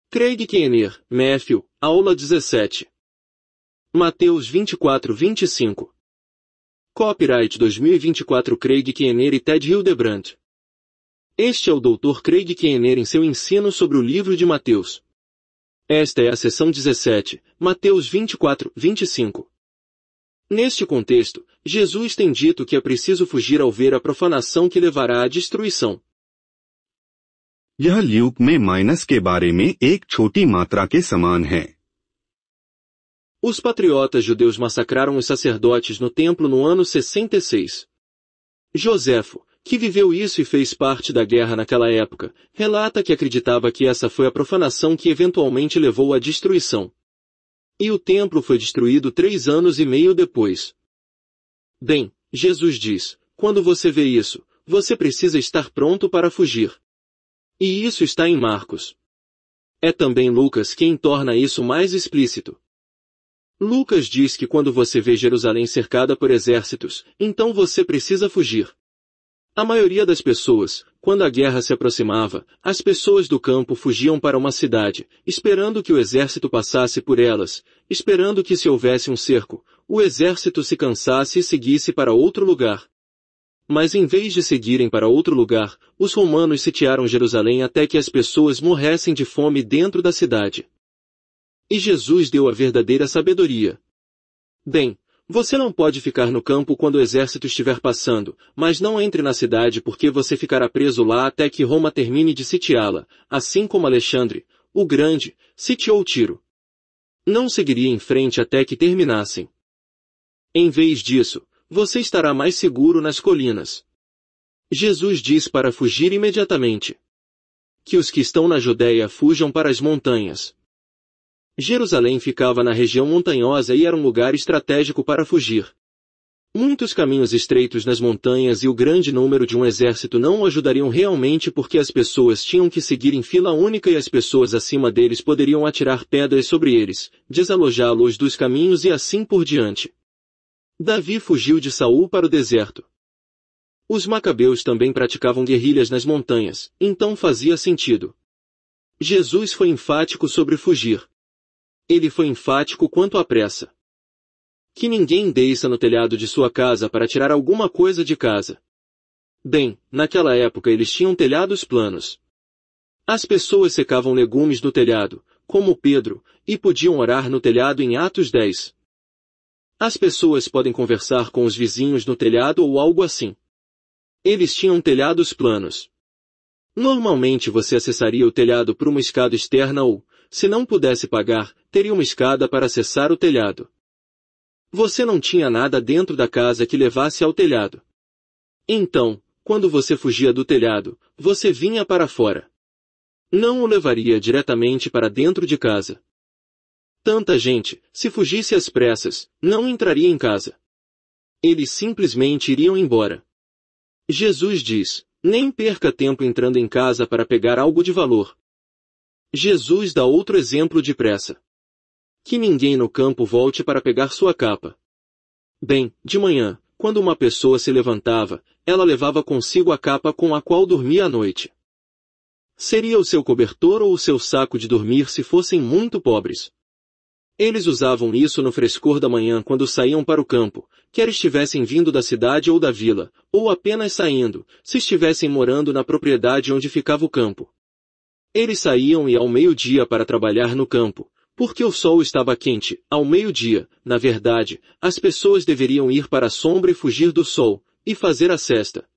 Craig Keener, Matthew, aula 17. Mateus 24:25. Copyright 2024 Craig Keener e Ted Hildebrandt. Este é o Dr. Craig Keener em seu ensino sobre o livro de Mateus. Esta é a seção 17, Mateus 24:25. Neste contexto, Jesus tem dito que é preciso fugir ao ver a profanação que levará à destruição. यह ल्यूक में माइनस के बारे में एक छोटी मात्रा के समान है. Os patriotas judeus massacraram os sacerdotes no templo no ano 66. Joséfo, que viveu isso e fez parte da guerra naquela época, relata que acreditava que essa foi a profanação que eventualmente levou à destruição. E o templo foi destruído 3 anos e meio depois. Bem, Jesus diz, quando você vê isso, você precisa estar pronto para fugir. E isso está em Marcos. É também Lucas quem torna isso mais explícito. Lucas diz que quando você vê Jerusalém cercada por exércitos, então você precisa fugir. A maioria das pessoas, quando a guerra se aproximava, as pessoas do campo fugiam para uma cidade, esperando que o exército passasse por elas, esperando que se houvesse um cerco, o exército se cansasse e seguisse para outro lugar. Mas em vez de seguirem para outro lugar, os romanos sitiaram Jerusalém até que as pessoas morressem de fome dentro da cidade. E Jesus deu a verdadeira sabedoria. Bem, você não pode ficar no campo quando o exército estiver passando, mas não entre na cidade porque você ficará preso lá até que Roma termine de sitiá-la, assim como Alexandre, o Grande, sitiou Tiro. Não seguiria em frente até que terminassem. Em vez disso, você estará mais seguro nas colinas. Jesus diz para fugir imediatamente. Que os que estão na Judéia fujam para as montanhas. Jerusalém ficava na região montanhosa e era um lugar estratégico para fugir. Muitos caminhos estreitos nas montanhas e o grande número de um exército não o ajudariam realmente porque as pessoas tinham que seguir em fila única e as pessoas acima deles poderiam atirar pedras sobre eles, desalojá-los dos caminhos e assim por diante. Davi fugiu de Saul para o deserto. Os macabeus também praticavam guerrilhas nas montanhas, então fazia sentido. Jesus foi enfático sobre fugir. Ele foi enfático quanto à pressa. Que ninguém desça no telhado de sua casa para tirar alguma coisa de casa. Bem, naquela época eles tinham telhados planos. As pessoas secavam legumes no telhado, como Pedro, e podiam orar no telhado em Atos 10. As pessoas podem conversar com os vizinhos no telhado ou algo assim. Eles tinham telhados planos. Normalmente você acessaria o telhado por uma escada externa ou, se não pudesse pagar, teria uma escada para acessar o telhado. Você não tinha nada dentro da casa que levasse ao telhado. Então, quando você fugia do telhado, você vinha para fora. Não o levaria diretamente para dentro de casa. Tanta gente, se fugisse às pressas, não entraria em casa. Eles simplesmente iriam embora. Jesus diz, nem perca tempo entrando em casa para pegar algo de valor. Jesus dá outro exemplo de pressa. Que ninguém no campo volte para pegar sua capa. Bem, de manhã, quando uma pessoa se levantava, ela levava consigo a capa com a qual dormia à noite. Seria o seu cobertor ou o seu saco de dormir se fossem muito pobres. Eles usavam isso no frescor da manhã quando saíam para o campo, quer estivessem vindo da cidade ou da vila, ou apenas saindo, se estivessem morando na propriedade onde ficava o campo. Eles saíam e ao meio-dia para trabalhar no campo, porque o sol estava quente. Ao meio-dia, na verdade, as pessoas deveriam ir para a sombra e fugir do sol, e fazer a cesta.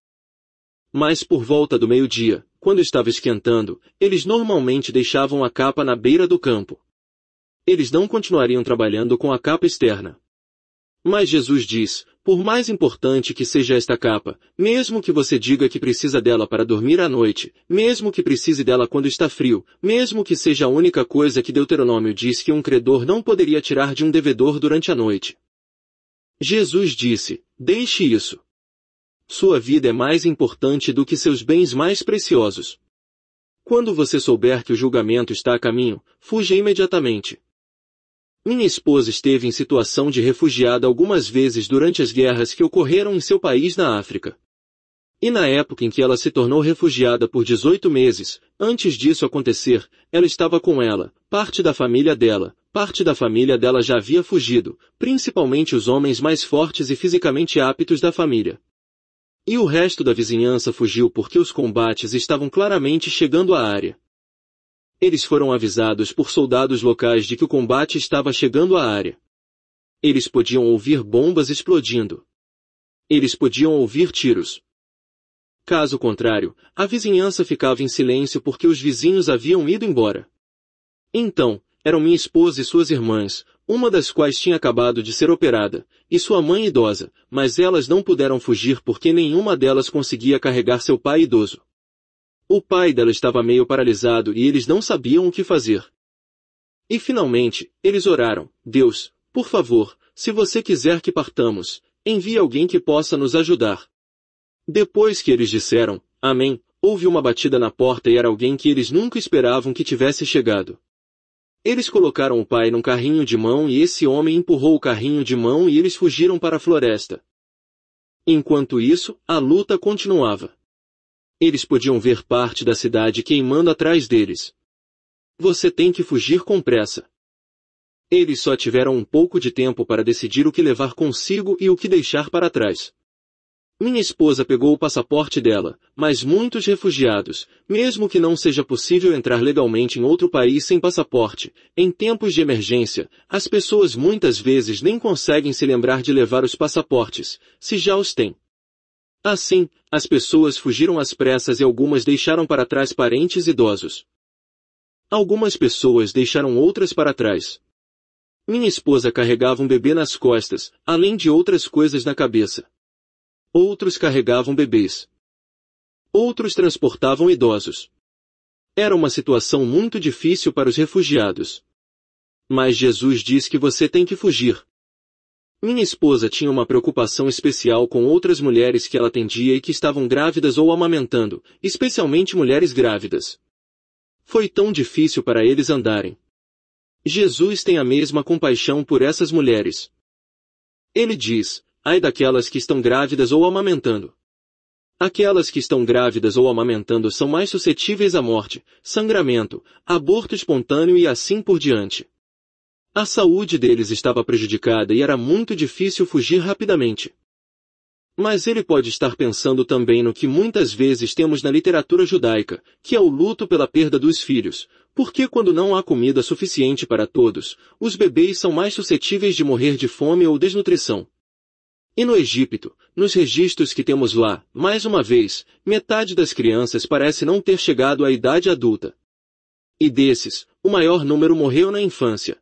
Mas por volta do meio-dia, quando estava esquentando, eles normalmente deixavam a capa na beira do campo. Eles não continuariam trabalhando com a capa externa. Mas Jesus diz, por mais importante que seja esta capa, mesmo que você diga que precisa dela para dormir à noite, mesmo que precise dela quando está frio, mesmo que seja a única coisa que Deuteronômio diz que um credor não poderia tirar de um devedor durante a noite. Jesus disse, deixe isso. Sua vida é mais importante do que seus bens mais preciosos. Quando você souber que o julgamento está a caminho, fuja imediatamente. Minha esposa esteve em situação de refugiada algumas vezes durante as guerras que ocorreram em seu país na África. E na época em que ela se tornou refugiada por 18 meses, antes disso acontecer, ela estava com ela, parte da família dela já havia fugido, principalmente os homens mais fortes e fisicamente aptos da família. E o resto da vizinhança fugiu porque os combates estavam claramente chegando à área. Eles foram avisados por soldados locais de que o combate estava chegando à área. Eles podiam ouvir bombas explodindo. Eles podiam ouvir tiros. Caso contrário, a vizinhança ficava em silêncio porque os vizinhos haviam ido embora. Então, eram minha esposa e suas irmãs, uma das quais tinha acabado de ser operada, e sua mãe idosa, mas elas não puderam fugir porque nenhuma delas conseguia carregar seu pai idoso. O pai dela estava meio paralisado e eles não sabiam o que fazer. E finalmente, eles oraram: Deus, por favor, se você quiser que partamos, envie alguém que possa nos ajudar. Depois que eles disseram, amém, houve uma batida na porta e era alguém que eles nunca esperavam que tivesse chegado. Eles colocaram o pai num carrinho de mão e esse homem empurrou o carrinho de mão e eles fugiram para a floresta. Enquanto isso, a luta continuava. Eles podiam ver parte da cidade queimando atrás deles. Você tem que fugir com pressa. Eles só tiveram um pouco de tempo para decidir o que levar consigo e o que deixar para trás. Minha esposa pegou o passaporte dela, mas muitos refugiados, mesmo que não seja possível entrar legalmente em outro país sem passaporte, em tempos de emergência, as pessoas muitas vezes nem conseguem se lembrar de levar os passaportes, se já os têm. Assim, as pessoas fugiram às pressas e algumas deixaram para trás parentes idosos. Algumas pessoas deixaram outras para trás. Minha esposa carregava um bebê nas costas, além de outras coisas na cabeça. Outros carregavam bebês. Outros transportavam idosos. Era uma situação muito difícil para os refugiados. Mas Jesus diz que você tem que fugir. Minha esposa tinha uma preocupação especial com outras mulheres que ela atendia e que estavam grávidas ou amamentando, especialmente mulheres grávidas. Foi tão difícil para eles andarem. Jesus tem a mesma compaixão por essas mulheres. Ele diz: ai daquelas que estão grávidas ou amamentando. Aquelas que estão grávidas ou amamentando são mais suscetíveis à morte, sangramento, aborto espontâneo e assim por diante. A saúde deles estava prejudicada e era muito difícil fugir rapidamente. Mas ele pode estar pensando também no que muitas vezes temos na literatura judaica, que é o luto pela perda dos filhos, porque quando não há comida suficiente para todos, os bebês são mais suscetíveis de morrer de fome ou desnutrição. E no Egito, nos registros que temos lá, mais uma vez, metade das crianças parece não ter chegado à idade adulta. E desses, o maior número morreu na infância.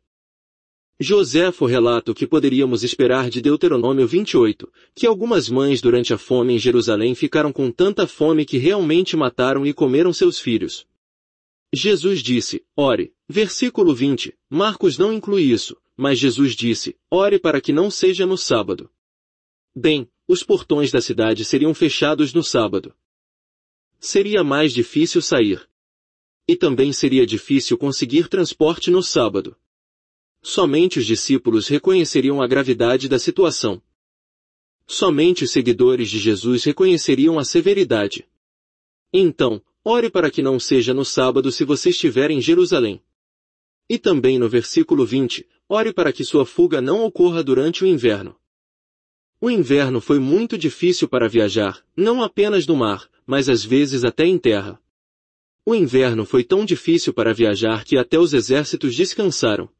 Joséfo relata o que poderíamos esperar de Deuteronômio 28, que algumas mães durante a fome em Jerusalém ficaram com tanta fome que realmente mataram e comeram seus filhos. Jesus disse, ore, versículo 20, Marcos não inclui isso, mas Jesus disse, ore para que não seja no sábado. Bem, os portões da cidade seriam fechados no sábado. Seria mais difícil sair. E também seria difícil conseguir transporte no sábado. Somente os discípulos reconheceriam a gravidade da situação. Somente os seguidores de Jesus reconheceriam a severidade. Então, ore para que não seja no sábado se você estiver em Jerusalém. E também no versículo 20, ore para que sua fuga não ocorra durante o inverno. O inverno foi muito difícil para viajar, não apenas no mar, mas às vezes até em terra. O inverno foi tão difícil para viajar que até os exércitos descansaram.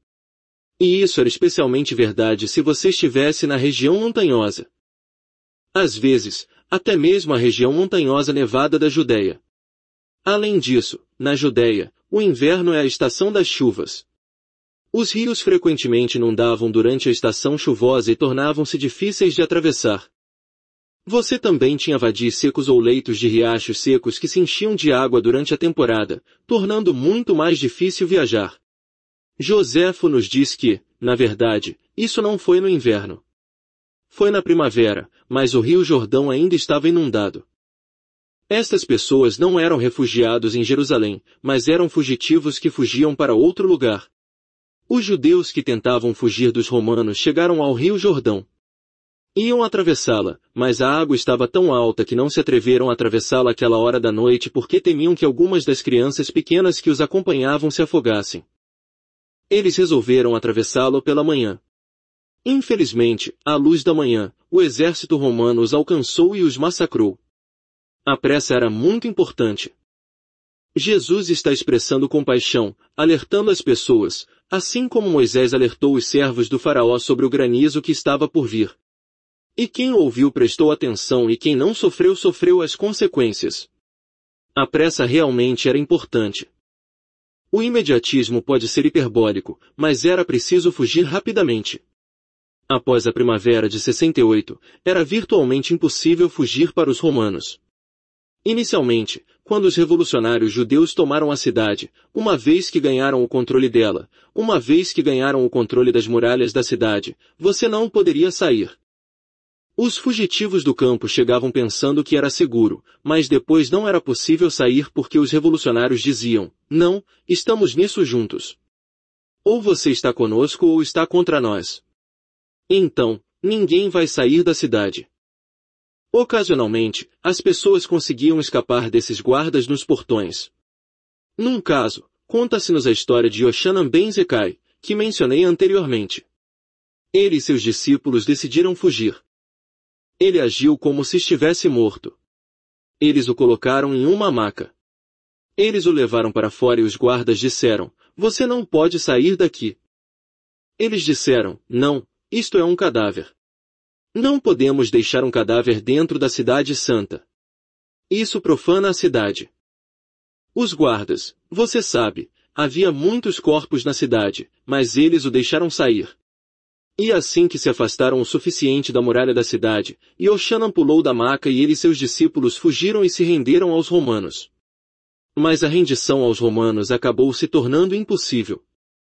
E isso era especialmente verdade se você estivesse na região montanhosa. Às vezes, até mesmo a região montanhosa nevada da Judeia. Além disso, na Judeia, o inverno é a estação das chuvas. Os rios frequentemente inundavam durante a estação chuvosa e tornavam-se difíceis de atravessar. Você também tinha vadis secos ou leitos de riachos secos que se enchiam de água durante a temporada, tornando muito mais difícil viajar. Joséfo nos diz que, na verdade, isso não foi no inverno. Foi na primavera, mas o rio Jordão ainda estava inundado. Estas pessoas não eram refugiados em Jerusalém, mas eram fugitivos que fugiam para outro lugar. Os judeus que tentavam fugir dos romanos chegaram ao rio Jordão. Iam atravessá-la, mas a água estava tão alta que não se atreveram a atravessá-la àquela hora da noite porque temiam que algumas das crianças pequenas que os acompanhavam se afogassem. Eles resolveram atravessá-lo pela manhã. Infelizmente, à luz da manhã, o exército romano os alcançou e os massacrou. A pressa era muito importante. Jesus está expressando compaixão, alertando as pessoas, assim como Moisés alertou os servos do faraó sobre o granizo que estava por vir. E quem ouviu prestou atenção e quem não sofreu sofreu as consequências. A pressa realmente era importante. O imediatismo pode ser hiperbólico, mas era preciso fugir rapidamente. Após a primavera de 68, era virtualmente impossível fugir para os romanos. Inicialmente, quando os revolucionários judeus tomaram a cidade, uma vez que ganharam o controle dela, uma vez que ganharam o controle das muralhas da cidade, você não poderia sair. Os fugitivos do campo chegavam pensando que era seguro, mas depois não era possível sair porque os revolucionários diziam, não, estamos nisso juntos. Ou você está conosco ou está contra nós. Então, ninguém vai sair da cidade. Ocasionalmente, as pessoas conseguiam escapar desses guardas nos portões. Num caso, conta-se-nos a história de Yochanan ben Zakkai, que mencionei anteriormente. Ele e seus discípulos decidiram fugir. Ele agiu como se estivesse morto. Eles o colocaram em uma maca. Eles o levaram para fora e os guardas disseram, você não pode sair daqui. Eles disseram, não, isto é um cadáver. Não podemos deixar um cadáver dentro da cidade santa. Isso profana a cidade. Os guardas, você sabe, havia muitos corpos na cidade, mas eles o deixaram sair. E assim que se afastaram o suficiente da muralha da cidade, Yochanan pulou da maca e ele e seus discípulos fugiram e se renderam aos romanos. Mas a rendição aos romanos acabou se tornando impossível.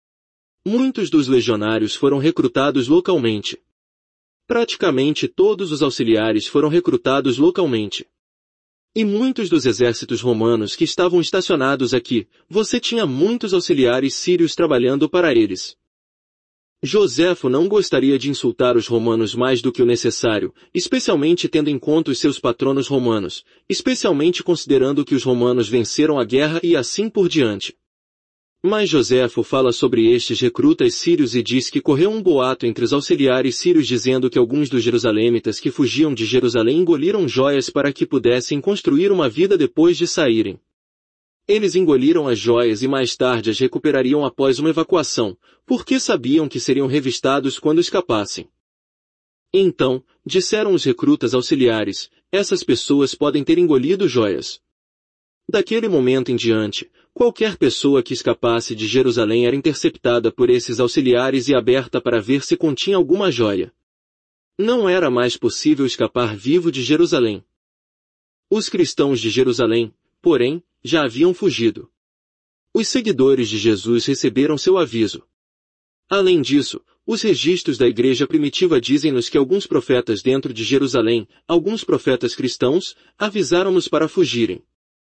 Muitos dos legionários foram recrutados localmente. Praticamente todos os auxiliares foram recrutados localmente. E muitos dos exércitos romanos que estavam estacionados aqui, você tinha muitos auxiliares sírios trabalhando para eles. Joséfo não gostaria de insultar os romanos mais do que o necessário, especialmente tendo em conta os seus patronos romanos, especialmente considerando que os romanos venceram a guerra e assim por diante. Mas Joséfo fala sobre estes recrutas sírios e diz que correu um boato entre os auxiliares sírios dizendo que alguns dos jerusalemitas que fugiam de Jerusalém engoliram joias para que pudessem construir uma vida depois de saírem. Eles engoliram as joias e mais tarde as recuperariam após uma evacuação, porque sabiam que seriam revistados quando escapassem. Então, disseram os recrutas auxiliares, essas pessoas podem ter engolido joias. Daquele momento em diante, qualquer pessoa que escapasse de Jerusalém era interceptada por esses auxiliares e aberta para ver se continha alguma joia. Não era mais possível escapar vivo de Jerusalém. Os cristãos de Jerusalém, porém, já haviam fugido. Os seguidores de Jesus receberam seu aviso. Além disso, os registros da igreja primitiva dizem-nos que alguns profetas dentro de Jerusalém, alguns profetas cristãos, avisaram-nos para fugirem.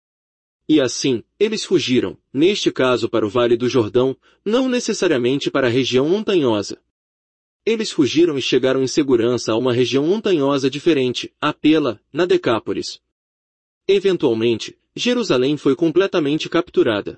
E assim, eles fugiram, neste caso para o Vale do Jordão, não necessariamente para a região montanhosa. Eles fugiram e chegaram em segurança a uma região montanhosa diferente, a Pela, na Decápolis. Eventualmente, Jerusalém foi completamente capturada.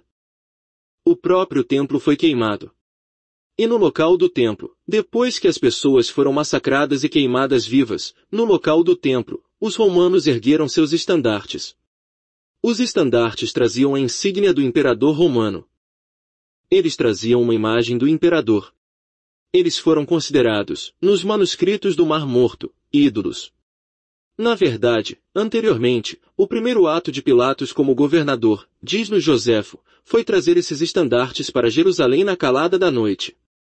O próprio templo foi queimado. E no local do templo, depois que as pessoas foram massacradas e queimadas vivas, no local do templo, os romanos ergueram seus estandartes. Os estandartes traziam a insígnia do imperador romano. Eles traziam uma imagem do imperador. Eles foram considerados, nos manuscritos do Mar Morto, ídolos. Na verdade, anteriormente, o primeiro ato de Pilatos como governador, diz-nos Joséfo, foi trazer esses estandartes para Jerusalém na calada da noite.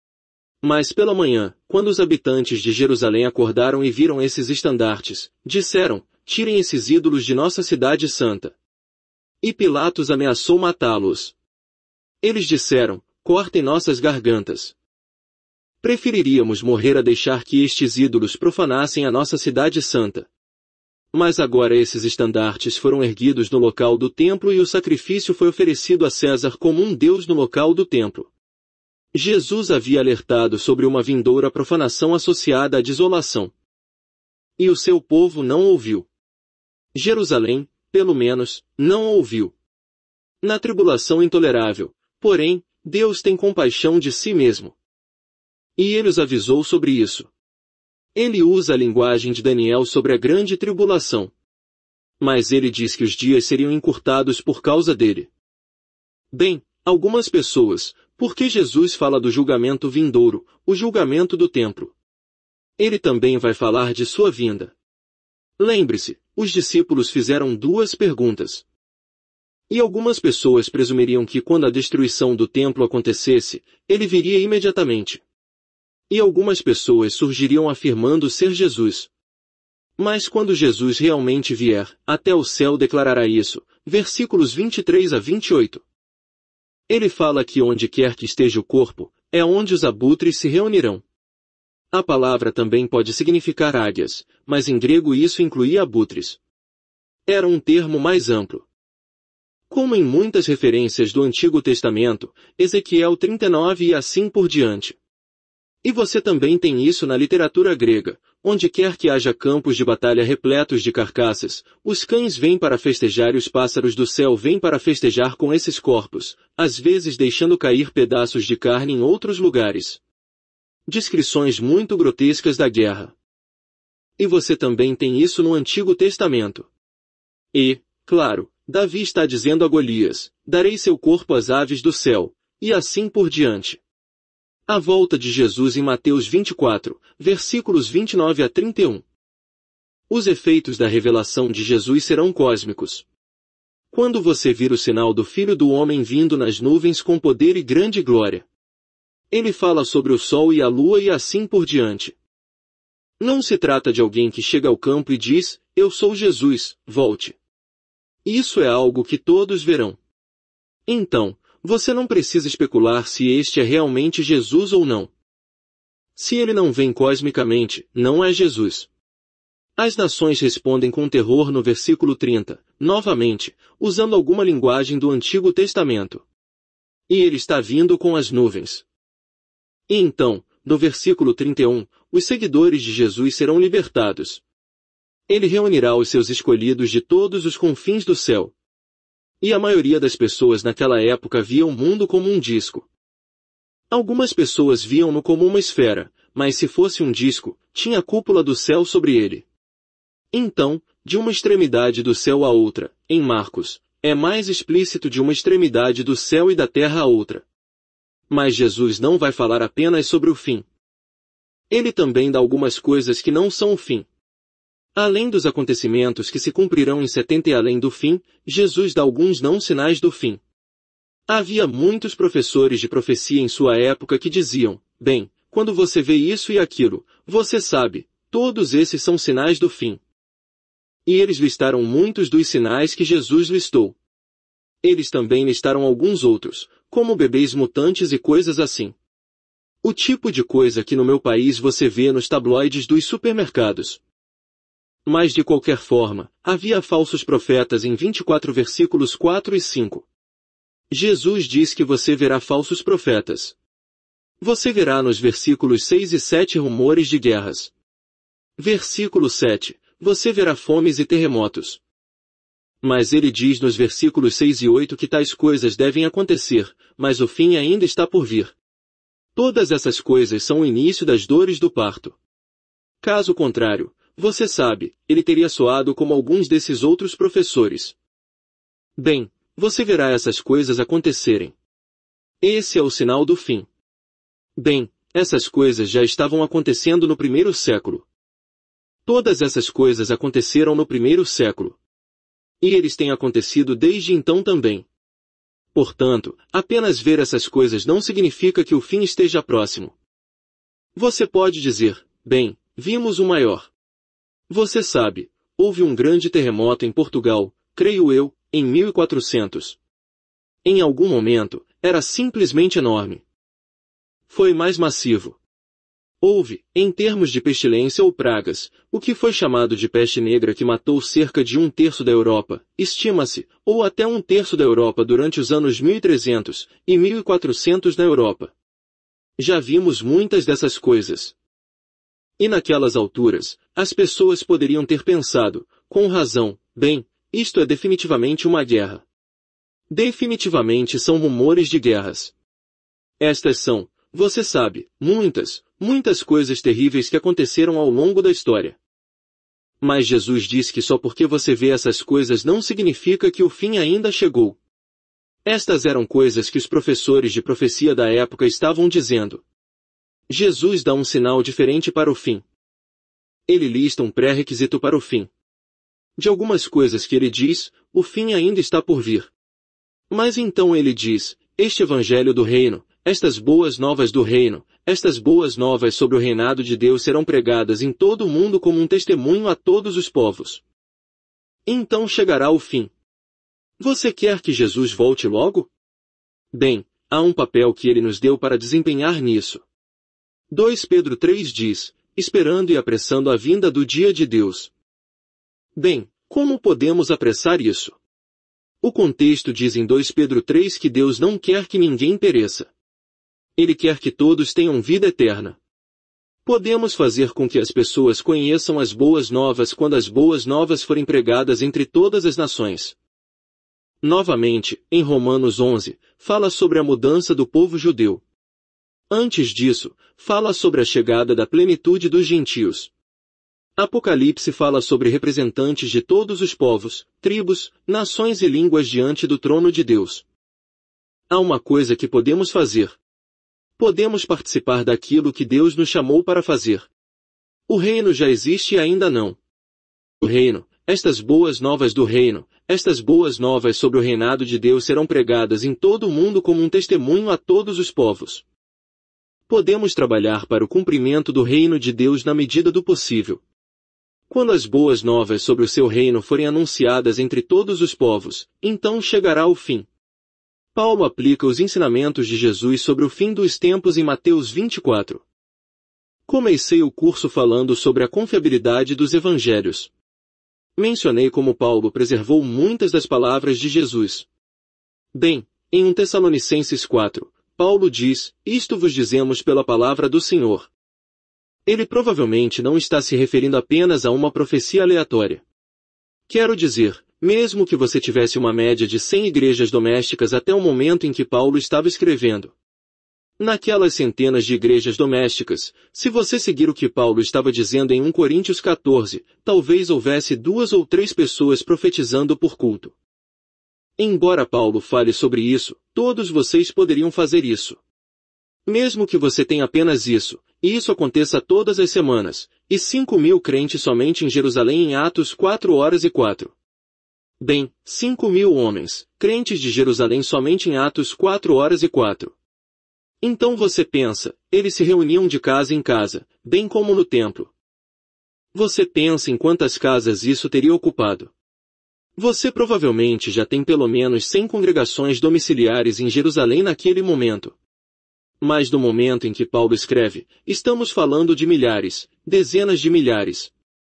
Mas pela manhã, quando os habitantes de Jerusalém acordaram e viram esses estandartes, disseram, tirem esses ídolos de nossa cidade santa. E Pilatos ameaçou matá-los. Eles disseram, cortem nossas gargantas. Preferiríamos morrer a deixar que estes ídolos profanassem a nossa cidade santa. Mas agora esses estandartes foram erguidos no local do templo e o sacrifício foi oferecido a César como um deus no local do templo. Jesus havia alertado sobre uma vindoura profanação associada à desolação. E o seu povo não ouviu. Jerusalém, pelo menos, não ouviu. Na tribulação intolerável, porém, Deus tem compaixão de si mesmo. E ele os avisou sobre isso. Ele usa a linguagem de Daniel sobre a grande tribulação. Mas ele diz que os dias seriam encurtados por causa dele. Bem, algumas pessoas, porque Jesus fala do julgamento vindouro, o julgamento do templo. Ele também vai falar de sua vinda. Lembre-se, os discípulos fizeram duas perguntas. E algumas pessoas presumiriam que quando a destruição do templo acontecesse, ele viria imediatamente. E algumas pessoas surgiriam afirmando ser Jesus. Mas quando Jesus realmente vier, até o céu declarará isso, versículos 23 a 28. Ele fala que onde quer que esteja o corpo, é onde os abutres se reunirão. A palavra também pode significar águias, mas em grego isso incluía abutres. Era um termo mais amplo. Como em muitas referências do Antigo Testamento, Ezequiel 39 e assim por diante. E você também tem isso na literatura grega, onde quer que haja campos de batalha repletos de carcaças, os cães vêm para festejar e os pássaros do céu vêm para festejar com esses corpos, às vezes deixando cair pedaços de carne em outros lugares. Descrições muito grotescas da guerra. E você também tem isso no Antigo Testamento. E, claro, Davi está dizendo a Golias, darei seu corpo às aves do céu, e assim por diante. A volta de Jesus em Mateus 24, versículos 29 a 31. Os efeitos da revelação de Jesus serão cósmicos. Quando você vir o sinal do Filho do Homem vindo nas nuvens com poder e grande glória. Ele fala sobre o sol e a lua e assim por diante. Não se trata de alguém que chega ao campo e diz, eu sou Jesus, volte. Isso é algo que todos verão. Então, você não precisa especular se este é realmente Jesus ou não. Se ele não vem cosmicamente, não é Jesus. As nações respondem com terror no versículo 30, novamente, usando alguma linguagem do Antigo Testamento. E ele está vindo com as nuvens. E então, no versículo 31, os seguidores de Jesus serão libertados. Ele reunirá os seus escolhidos de todos os confins do céu. E a maioria das pessoas naquela época via o mundo como um disco. Algumas pessoas viam-no como uma esfera, mas se fosse um disco, tinha a cúpula do céu sobre ele. Então, de uma extremidade do céu à outra, em Marcos, é mais explícito de uma extremidade do céu e da terra à outra. Mas Jesus não vai falar apenas sobre o fim. Ele também dá algumas coisas que não são o fim. Além dos acontecimentos que se cumprirão em 70 e além do fim, Jesus dá alguns não sinais do fim. Havia muitos professores de profecia em sua época que diziam, bem, quando você vê isso e aquilo, você sabe, todos esses são sinais do fim. E eles listaram muitos dos sinais que Jesus listou. Eles também listaram alguns outros, como bebês mutantes e coisas assim. O tipo de coisa que no meu país você vê nos tabloides dos supermercados. Mas de qualquer forma, havia falsos profetas em 24 versículos 4 e 5. Jesus diz que você verá falsos profetas. Você verá nos versículos 6 e 7 rumores de guerras. Versículo 7, você verá fomes e terremotos. Mas ele diz nos versículos 6 e 8 que tais coisas devem acontecer, mas o fim ainda está por vir. Todas essas coisas são o início das dores do parto. Caso contrário, você sabe, ele teria soado como alguns desses outros professores. Bem, você verá essas coisas acontecerem. Esse é o sinal do fim. Bem, essas coisas já estavam acontecendo no primeiro século. Todas essas coisas aconteceram no primeiro século. E eles têm acontecido desde então também. Portanto, apenas ver essas coisas não significa que o fim esteja próximo. Você pode dizer, bem, vimos o maior. Você sabe, houve um grande terremoto em Portugal, creio eu, em 1400. Em algum momento, era simplesmente enorme. Foi mais massivo. Houve, em termos de pestilência ou pragas, o que foi chamado de peste negra que matou cerca de 1/3 da Europa, estima-se, ou até 1/3 da Europa durante os anos 1300 e 1400 na Europa. Já vimos muitas dessas coisas. E naquelas alturas, as pessoas poderiam ter pensado, com razão, bem, isto é definitivamente uma guerra. Definitivamente são rumores de guerras. Estas são, você sabe, muitas coisas terríveis que aconteceram ao longo da história. Mas Jesus diz que só porque você vê essas coisas não significa que o fim ainda chegou. Estas eram coisas que os professores de profecia da época estavam dizendo. Jesus dá um sinal diferente para o fim. Ele lista um pré-requisito para o fim. De algumas coisas que ele diz, o fim ainda está por vir. Mas então ele diz, este evangelho do reino, estas boas novas do reino, estas boas novas sobre o reinado de Deus serão pregadas em todo o mundo como um testemunho a todos os povos. Então chegará o fim. Você quer que Jesus volte logo? Bem, há um papel que ele nos deu para desempenhar nisso. 2 Pedro 3 diz, esperando e apressando a vinda do dia de Deus. Bem, como podemos apressar isso? O contexto diz em 2 Pedro 3 que Deus não quer que ninguém pereça. Ele quer que todos tenham vida eterna. Podemos fazer com que as pessoas conheçam as boas novas quando as boas novas forem pregadas entre todas as nações. Novamente, em Romanos 11, fala sobre a mudança do povo judeu. Antes disso, fala sobre a chegada da plenitude dos gentios. Apocalipse fala sobre representantes de todos os povos, tribos, nações e línguas diante do trono de Deus. Há uma coisa que podemos fazer. Podemos participar daquilo que Deus nos chamou para fazer. O reino já existe e ainda não. O reino, estas boas novas do reino, estas boas novas sobre o reinado de Deus serão pregadas em todo o mundo como um testemunho a todos os povos. Podemos trabalhar para o cumprimento do reino de Deus na medida do possível. Quando as boas novas sobre o seu reino forem anunciadas entre todos os povos, então chegará o fim. Paulo aplica os ensinamentos de Jesus sobre o fim dos tempos em Mateus 24. Comecei o curso falando sobre a confiabilidade dos evangelhos. Mencionei como Paulo preservou muitas das palavras de Jesus. Bem, em 1 Tessalonicenses 4, Paulo diz, isto vos dizemos pela palavra do Senhor. Ele provavelmente não está se referindo apenas a uma profecia aleatória. Quero dizer, mesmo que você tivesse uma média de 100 igrejas domésticas até o momento em que Paulo estava escrevendo. Naquelas centenas de igrejas domésticas, se você seguir o que Paulo estava dizendo em 1 Coríntios 14, talvez houvesse 2 ou 3 pessoas profetizando por culto. Embora Paulo fale sobre isso, todos vocês poderiam fazer isso. Mesmo que você tenha apenas isso, e isso aconteça todas as semanas, e 5.000 crentes somente em Jerusalém em Atos 4:04. Bem, 5.000 homens, crentes de Jerusalém somente em Atos 4:04. Então você pensa, eles se reuniam de casa em casa, bem como no templo. Você pensa em quantas casas isso teria ocupado. Você provavelmente já tem pelo menos 100 congregações domiciliares em Jerusalém naquele momento. Mas no momento em que Paulo escreve, estamos falando de milhares, dezenas de milhares.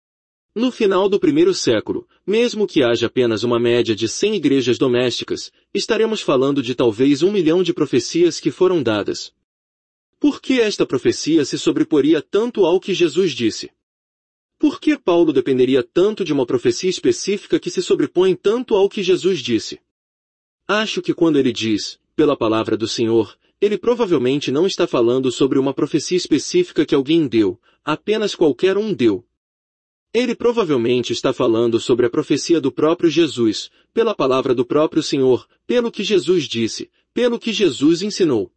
No final do primeiro século, mesmo que haja apenas uma média de 100 igrejas domésticas, estaremos falando de talvez 1 milhão de profecias que foram dadas. Por que esta profecia se sobreporia tanto ao que Jesus disse? Por que Paulo dependeria tanto de uma profecia específica que se sobrepõe tanto ao que Jesus disse? Acho que quando ele diz, pela palavra do Senhor, ele provavelmente não está falando sobre uma profecia específica que alguém deu, apenas qualquer um deu. Ele provavelmente está falando sobre a profecia do próprio Jesus, pela palavra do próprio Senhor, pelo que Jesus disse, pelo que Jesus ensinou.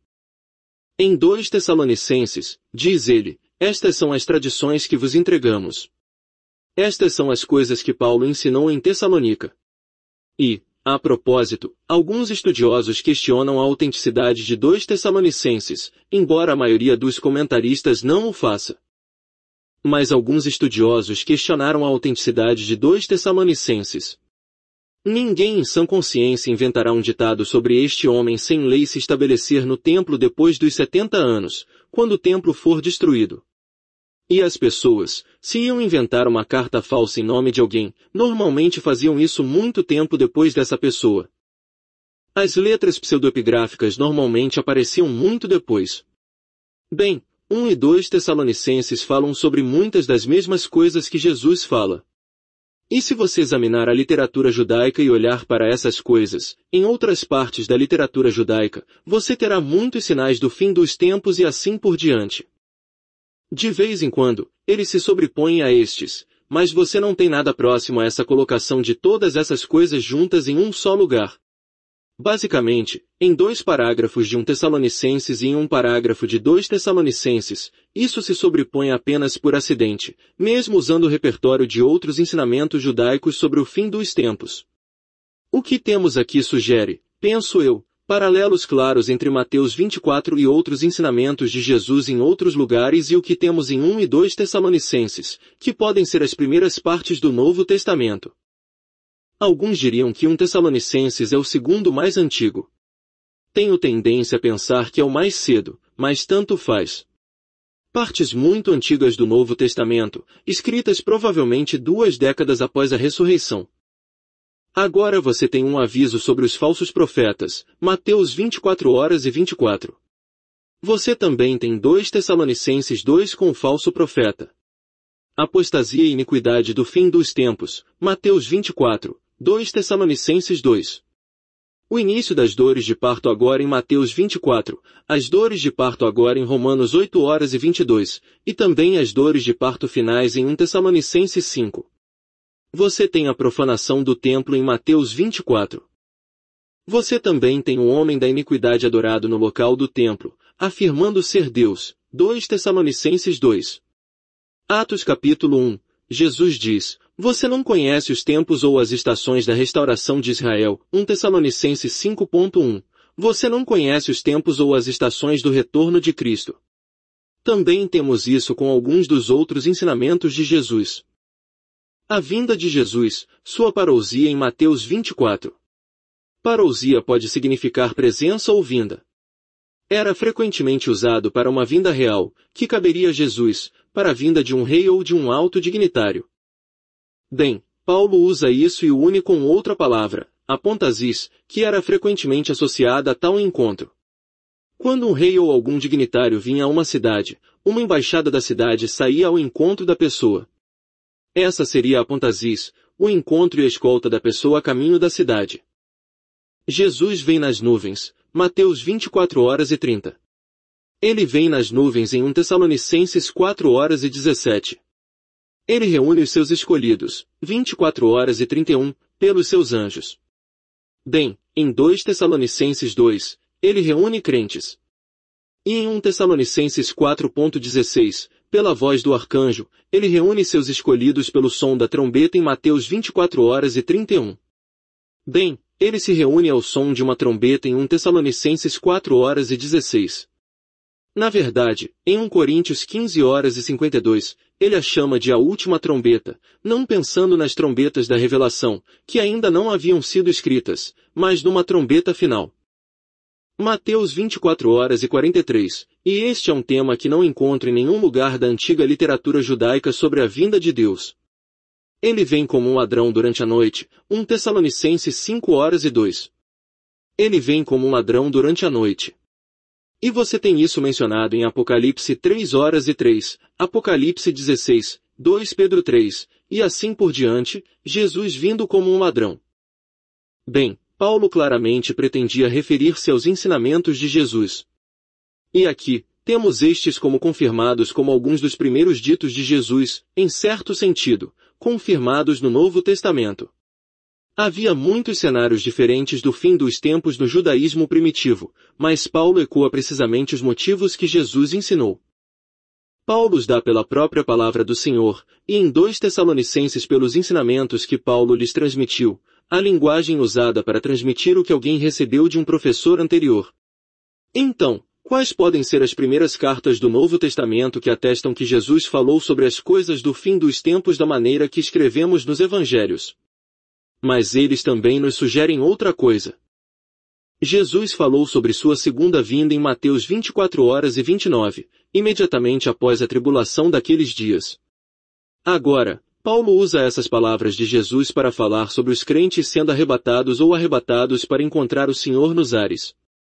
Em 2 Tessalonicenses, diz ele, estas são as tradições que vos entregamos. Estas são as coisas que Paulo ensinou em Tessalônica. E, a propósito, alguns estudiosos questionam a autenticidade de 2 Tessalonicenses, embora a maioria dos comentaristas não o faça. Mas alguns estudiosos questionaram a autenticidade de 2 Tessalonicenses. Ninguém em sã consciência inventará um ditado sobre este homem sem lei se estabelecer no templo depois dos 70 anos, quando o templo for destruído. E as pessoas, se iam inventar uma carta falsa em nome de alguém, normalmente faziam isso muito tempo depois dessa pessoa. As letras pseudoepigráficas normalmente apareciam muito depois. Bem, 1 e 2 Tessalonicenses falam sobre muitas das mesmas coisas que Jesus fala. E se você examinar a literatura judaica e olhar para essas coisas, em outras partes da literatura judaica, você terá muitos sinais do fim dos tempos e assim por diante. De vez em quando, eles se sobrepõem a estes, mas você não tem nada próximo a essa colocação de todas essas coisas juntas em um só lugar. Basicamente, em 2 parágrafos de 1 Tessalonicenses e em um parágrafo de 2 Tessalonicenses, isso se sobrepõe apenas por acidente, mesmo usando o repertório de outros ensinamentos judaicos sobre o fim dos tempos. O que temos aqui sugere, penso eu, paralelos claros entre Mateus 24 e outros ensinamentos de Jesus em outros lugares e o que temos em 1 e 2 Tessalonicenses, que podem ser as primeiras partes do Novo Testamento. Alguns diriam que 1 Tessalonicenses é o segundo mais antigo. Tenho tendência a pensar que é o mais cedo, mas tanto faz. Partes muito antigas do Novo Testamento, escritas provavelmente 2 décadas após a ressurreição. Agora você tem um aviso sobre os falsos profetas, Mateus 24h24. Você também tem 2 Tessalonicenses 2 com o falso profeta. Apostasia e iniquidade do fim dos tempos, Mateus 24, 2 Tessalonicenses 2. O início das dores de parto agora em Mateus 24, as dores de parto agora em Romanos 8h22, e também as dores de parto finais em 1 Tessalonicenses 5. Você tem a profanação do templo em Mateus 24. Você também tem o homem da iniquidade adorado no local do templo, afirmando ser Deus, 2 Tessalonicenses 2. Atos capítulo 1, Jesus diz, você não conhece os tempos ou as estações da restauração de Israel, 1 Tessalonicenses 5.1. Você não conhece os tempos ou as estações do retorno de Cristo. Também temos isso com alguns dos outros ensinamentos de Jesus. A vinda de Jesus, sua parousia em Mateus 24. Parousia pode significar presença ou vinda. Era frequentemente usado para uma vinda real, que caberia a Jesus, para a vinda de um rei ou de um alto dignitário. Bem, Paulo usa isso e o une com outra palavra, apontazis, que era frequentemente associada a tal encontro. Quando um rei ou algum dignitário vinha a uma cidade, uma embaixada da cidade saía ao encontro da pessoa. Essa seria a apontazis, o encontro e a escolta da pessoa a caminho da cidade. Jesus vem nas nuvens, Mateus 24h30. Ele vem nas nuvens em 1 Tessalonicenses 4h17. Ele reúne os seus escolhidos, 24h31, pelos seus anjos. Bem, em 2 Tessalonicenses 2, ele reúne crentes. E em 1 Tessalonicenses 4.16, pela voz do arcanjo, ele reúne seus escolhidos pelo som da trombeta em Mateus 24h31. Bem, ele se reúne ao som de uma trombeta em 1 Tessalonicenses 4h16. Na verdade, em 1 Coríntios 15h52, ele a chama de a última trombeta, não pensando nas trombetas da revelação, que ainda não haviam sido escritas, mas numa trombeta final. Mateus 24h43, e este é um tema que não encontro em nenhum lugar da antiga literatura judaica sobre a vinda de Deus. Ele vem como um ladrão durante a noite, 1 Tessalonicenses 5h2. Ele vem como um ladrão durante a noite. E você tem isso mencionado em Apocalipse 3h03, Apocalipse 16, 2 Pedro 3, e assim por diante, Jesus vindo como um ladrão. Bem, Paulo claramente pretendia referir-se aos ensinamentos de Jesus. E aqui, temos estes como confirmados como alguns dos primeiros ditos de Jesus, em certo sentido, confirmados no Novo Testamento. Havia muitos cenários diferentes do fim dos tempos no judaísmo primitivo, mas Paulo ecoa precisamente os motivos que Jesus ensinou. Paulo os dá pela própria palavra do Senhor, e em 2 Tessalonicenses pelos ensinamentos que Paulo lhes transmitiu, a linguagem usada para transmitir o que alguém recebeu de um professor anterior. Então, quais podem ser as primeiras cartas do Novo Testamento que atestam que Jesus falou sobre as coisas do fim dos tempos da maneira que escrevemos nos Evangelhos? Mas eles também nos sugerem outra coisa. Jesus falou sobre sua segunda vinda em Mateus 24h29, imediatamente após a tribulação daqueles dias. Agora, Paulo usa essas palavras de Jesus para falar sobre os crentes sendo arrebatados ou arrebatados para encontrar o Senhor nos ares.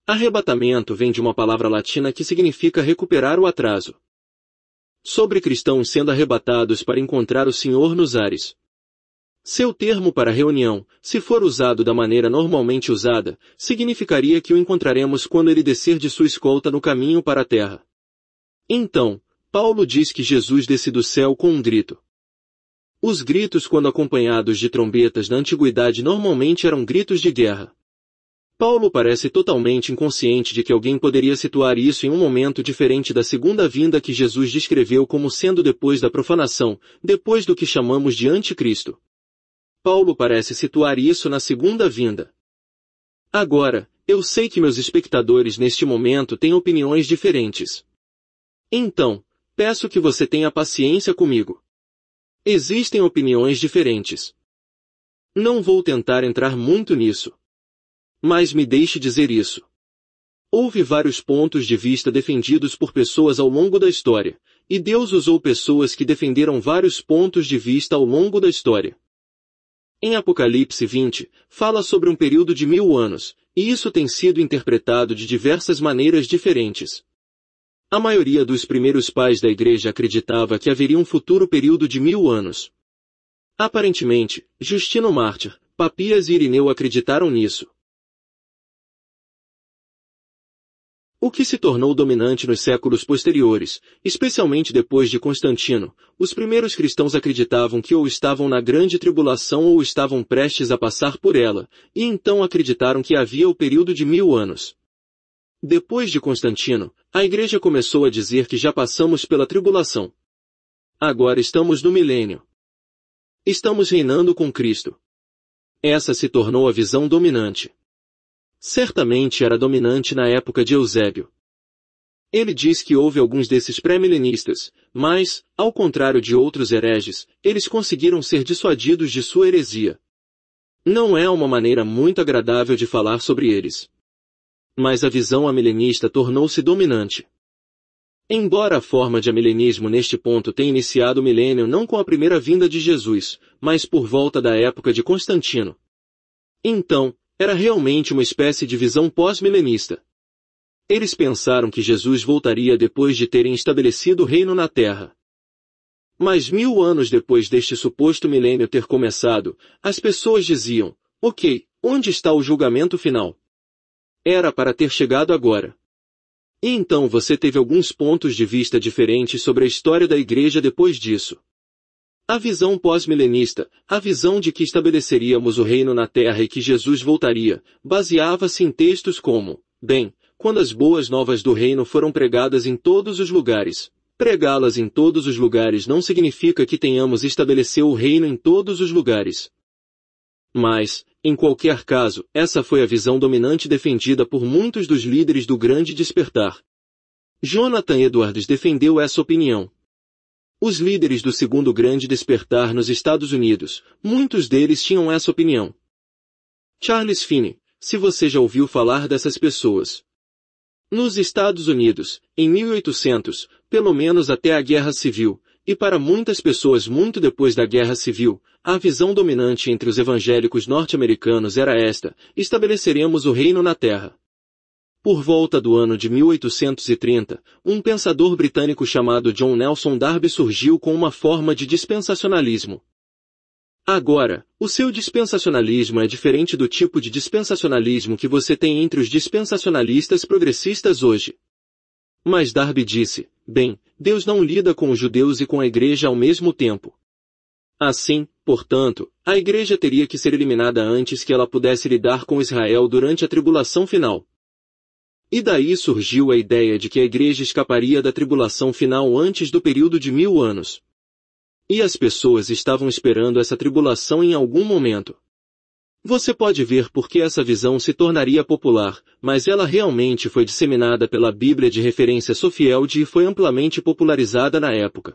Arrebatamento vem de uma palavra latina que significa recuperar o atraso. Sobre cristãos sendo arrebatados para encontrar o Senhor nos ares. Seu termo para reunião, se for usado da maneira normalmente usada, significaria que o encontraremos quando ele descer de sua escolta no caminho para a terra. Então, Paulo diz que Jesus desce do céu com um grito. Os gritos, quando acompanhados de trombetas na antiguidade, normalmente eram gritos de guerra. Paulo parece totalmente inconsciente de que alguém poderia situar isso em um momento diferente da segunda vinda que Jesus descreveu como sendo depois da profanação, depois do que chamamos de anticristo. Paulo parece situar isso na segunda vinda. Agora, eu sei que meus espectadores neste momento têm opiniões diferentes. Então, peço que você tenha paciência comigo. Existem opiniões diferentes. Não vou tentar entrar muito nisso. Mas me deixe dizer isso. Houve vários pontos de vista defendidos por pessoas ao longo da história, e Deus usou pessoas que defenderam vários pontos de vista ao longo da história. Em Apocalipse 20, fala sobre um período de 1000 anos, e isso tem sido interpretado de diversas maneiras diferentes. A maioria dos primeiros pais da igreja acreditava que haveria um futuro período de 1000 anos. Aparentemente, Justino Mártir, Papias e Irineu acreditaram nisso. O que se tornou dominante nos séculos posteriores, especialmente depois de Constantino, os primeiros cristãos acreditavam que ou estavam na grande tribulação ou estavam prestes a passar por ela, e então acreditaram que havia o período de 1000 anos. Depois de Constantino, a igreja começou a dizer que já passamos pela tribulação. Agora estamos no milênio. Estamos reinando com Cristo. Essa se tornou a visão dominante. Certamente era dominante na época de Eusébio. Ele diz que houve alguns desses pré-milenistas, mas, ao contrário de outros hereges, eles conseguiram ser dissuadidos de sua heresia. Não é uma maneira muito agradável de falar sobre eles. Mas a visão amilenista tornou-se dominante. Embora a forma de amilenismo neste ponto tenha iniciado o milênio não com a primeira vinda de Jesus, mas por volta da época de Constantino. Então, era realmente uma espécie de visão pós-milenista. Eles pensaram que Jesus voltaria depois de terem estabelecido o reino na terra. Mas 1000 anos depois deste suposto milênio ter começado, as pessoas diziam, ok, onde está o julgamento final? Era para ter chegado agora. E então você teve alguns pontos de vista diferentes sobre a história da igreja depois disso. A visão pós-milenista, a visão de que estabeleceríamos o reino na terra e que Jesus voltaria, baseava-se em textos como, bem, quando as boas novas do reino foram pregadas em todos os lugares. Pregá-las em todos os lugares não significa que tenhamos estabelecido o reino em todos os lugares. Mas, em qualquer caso, essa foi a visão dominante defendida por muitos dos líderes do Grande Despertar. Jonathan Edwards defendeu essa opinião. Os líderes do segundo Grande Despertar nos Estados Unidos, muitos deles tinham essa opinião. Charles Finney, se você já ouviu falar dessas pessoas. Nos Estados Unidos, em 1800, pelo menos até a Guerra Civil, e para muitas pessoas muito depois da Guerra Civil, a visão dominante entre os evangélicos norte-americanos era esta: estabeleceremos o reino na terra. Por volta do ano de 1830, um pensador britânico chamado John Nelson Darby surgiu com uma forma de dispensacionalismo. Agora, o seu dispensacionalismo é diferente do tipo de dispensacionalismo que você tem entre os dispensacionalistas progressistas hoje. Mas Darby disse, bem, Deus não lida com os judeus e com a igreja ao mesmo tempo. Assim, portanto, a igreja teria que ser eliminada antes que ela pudesse lidar com Israel durante a tribulação final. E daí surgiu a ideia de que a igreja escaparia da tribulação final antes do período de 1000 anos. E as pessoas estavam esperando essa tribulação em algum momento. Você pode ver por que essa visão se tornaria popular, mas ela realmente foi disseminada pela Bíblia de referência Scofield e foi amplamente popularizada na época.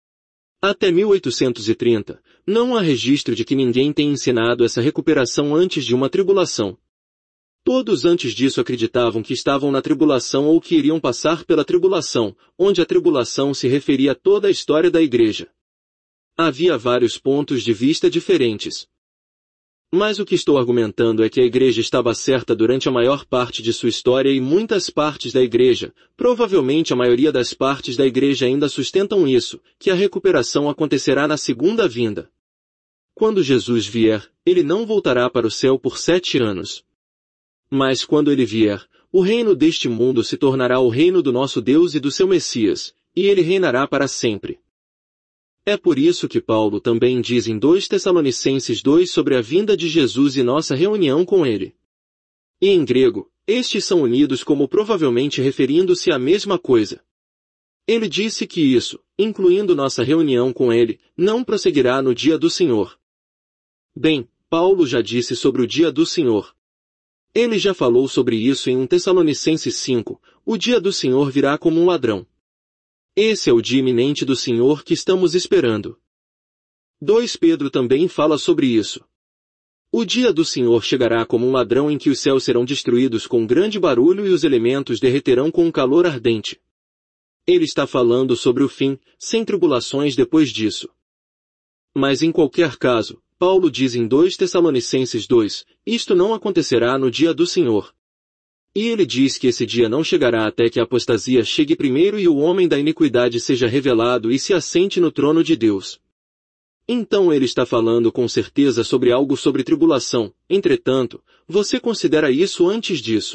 Até 1830, não há registro de que ninguém tenha ensinado essa recuperação antes de uma tribulação. Todos antes disso acreditavam que estavam na tribulação ou que iriam passar pela tribulação, onde a tribulação se referia a toda a história da igreja. Havia vários pontos de vista diferentes. Mas o que estou argumentando é que a igreja estava certa durante a maior parte de sua história e muitas partes da igreja, provavelmente a maioria das partes da igreja ainda sustentam isso, que a recuperação acontecerá na segunda vinda. Quando Jesus vier, ele não voltará para o céu por 7 anos. Mas quando ele vier, o reino deste mundo se tornará o reino do nosso Deus e do seu Messias, e ele reinará para sempre. É por isso que Paulo também diz em 2 Tessalonicenses 2 sobre a vinda de Jesus e nossa reunião com ele. E em grego, estes são unidos como provavelmente referindo-se à mesma coisa. Ele disse que isso, incluindo nossa reunião com ele, não prosseguirá no dia do Senhor. Bem, Paulo já disse sobre o dia do Senhor. Ele já falou sobre isso em 1 Tessalonicenses 5, o dia do Senhor virá como um ladrão. Esse é o dia iminente do Senhor que estamos esperando. 2 Pedro também fala sobre isso. O dia do Senhor chegará como um ladrão em que os céus serão destruídos com grande barulho e os elementos derreterão com um calor ardente. Ele está falando sobre o fim, sem tribulações depois disso. Mas em qualquer caso, Paulo diz em 2 Tessalonicenses 2, isto não acontecerá no dia do Senhor. E ele diz que esse dia não chegará até que a apostasia chegue primeiro e o homem da iniquidade seja revelado e se assente no trono de Deus. Então ele está falando com certeza sobre algo sobre tribulação, entretanto, você considera isso antes disso.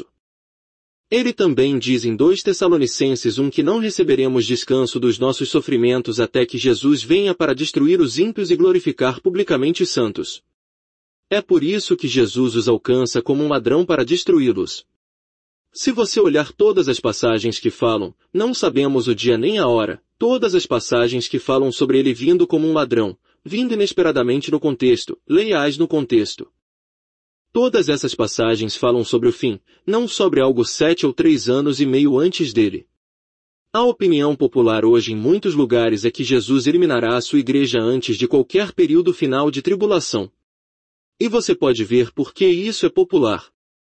Ele também diz em 2 Tessalonicenses 1 que não receberemos descanso dos nossos sofrimentos até que Jesus venha para destruir os ímpios e glorificar publicamente os santos. É por isso que Jesus os alcança como um ladrão para destruí-los. Se você olhar todas as passagens que falam, não sabemos o dia nem a hora, todas as passagens que falam sobre ele vindo como um ladrão, vindo inesperadamente no contexto, leiais no contexto. Todas essas passagens falam sobre o fim, não sobre algo 7 ou 3 anos e meio antes dele. A opinião popular hoje em muitos lugares é que Jesus eliminará a sua igreja antes de qualquer período final de tribulação. E você pode ver por que isso é popular.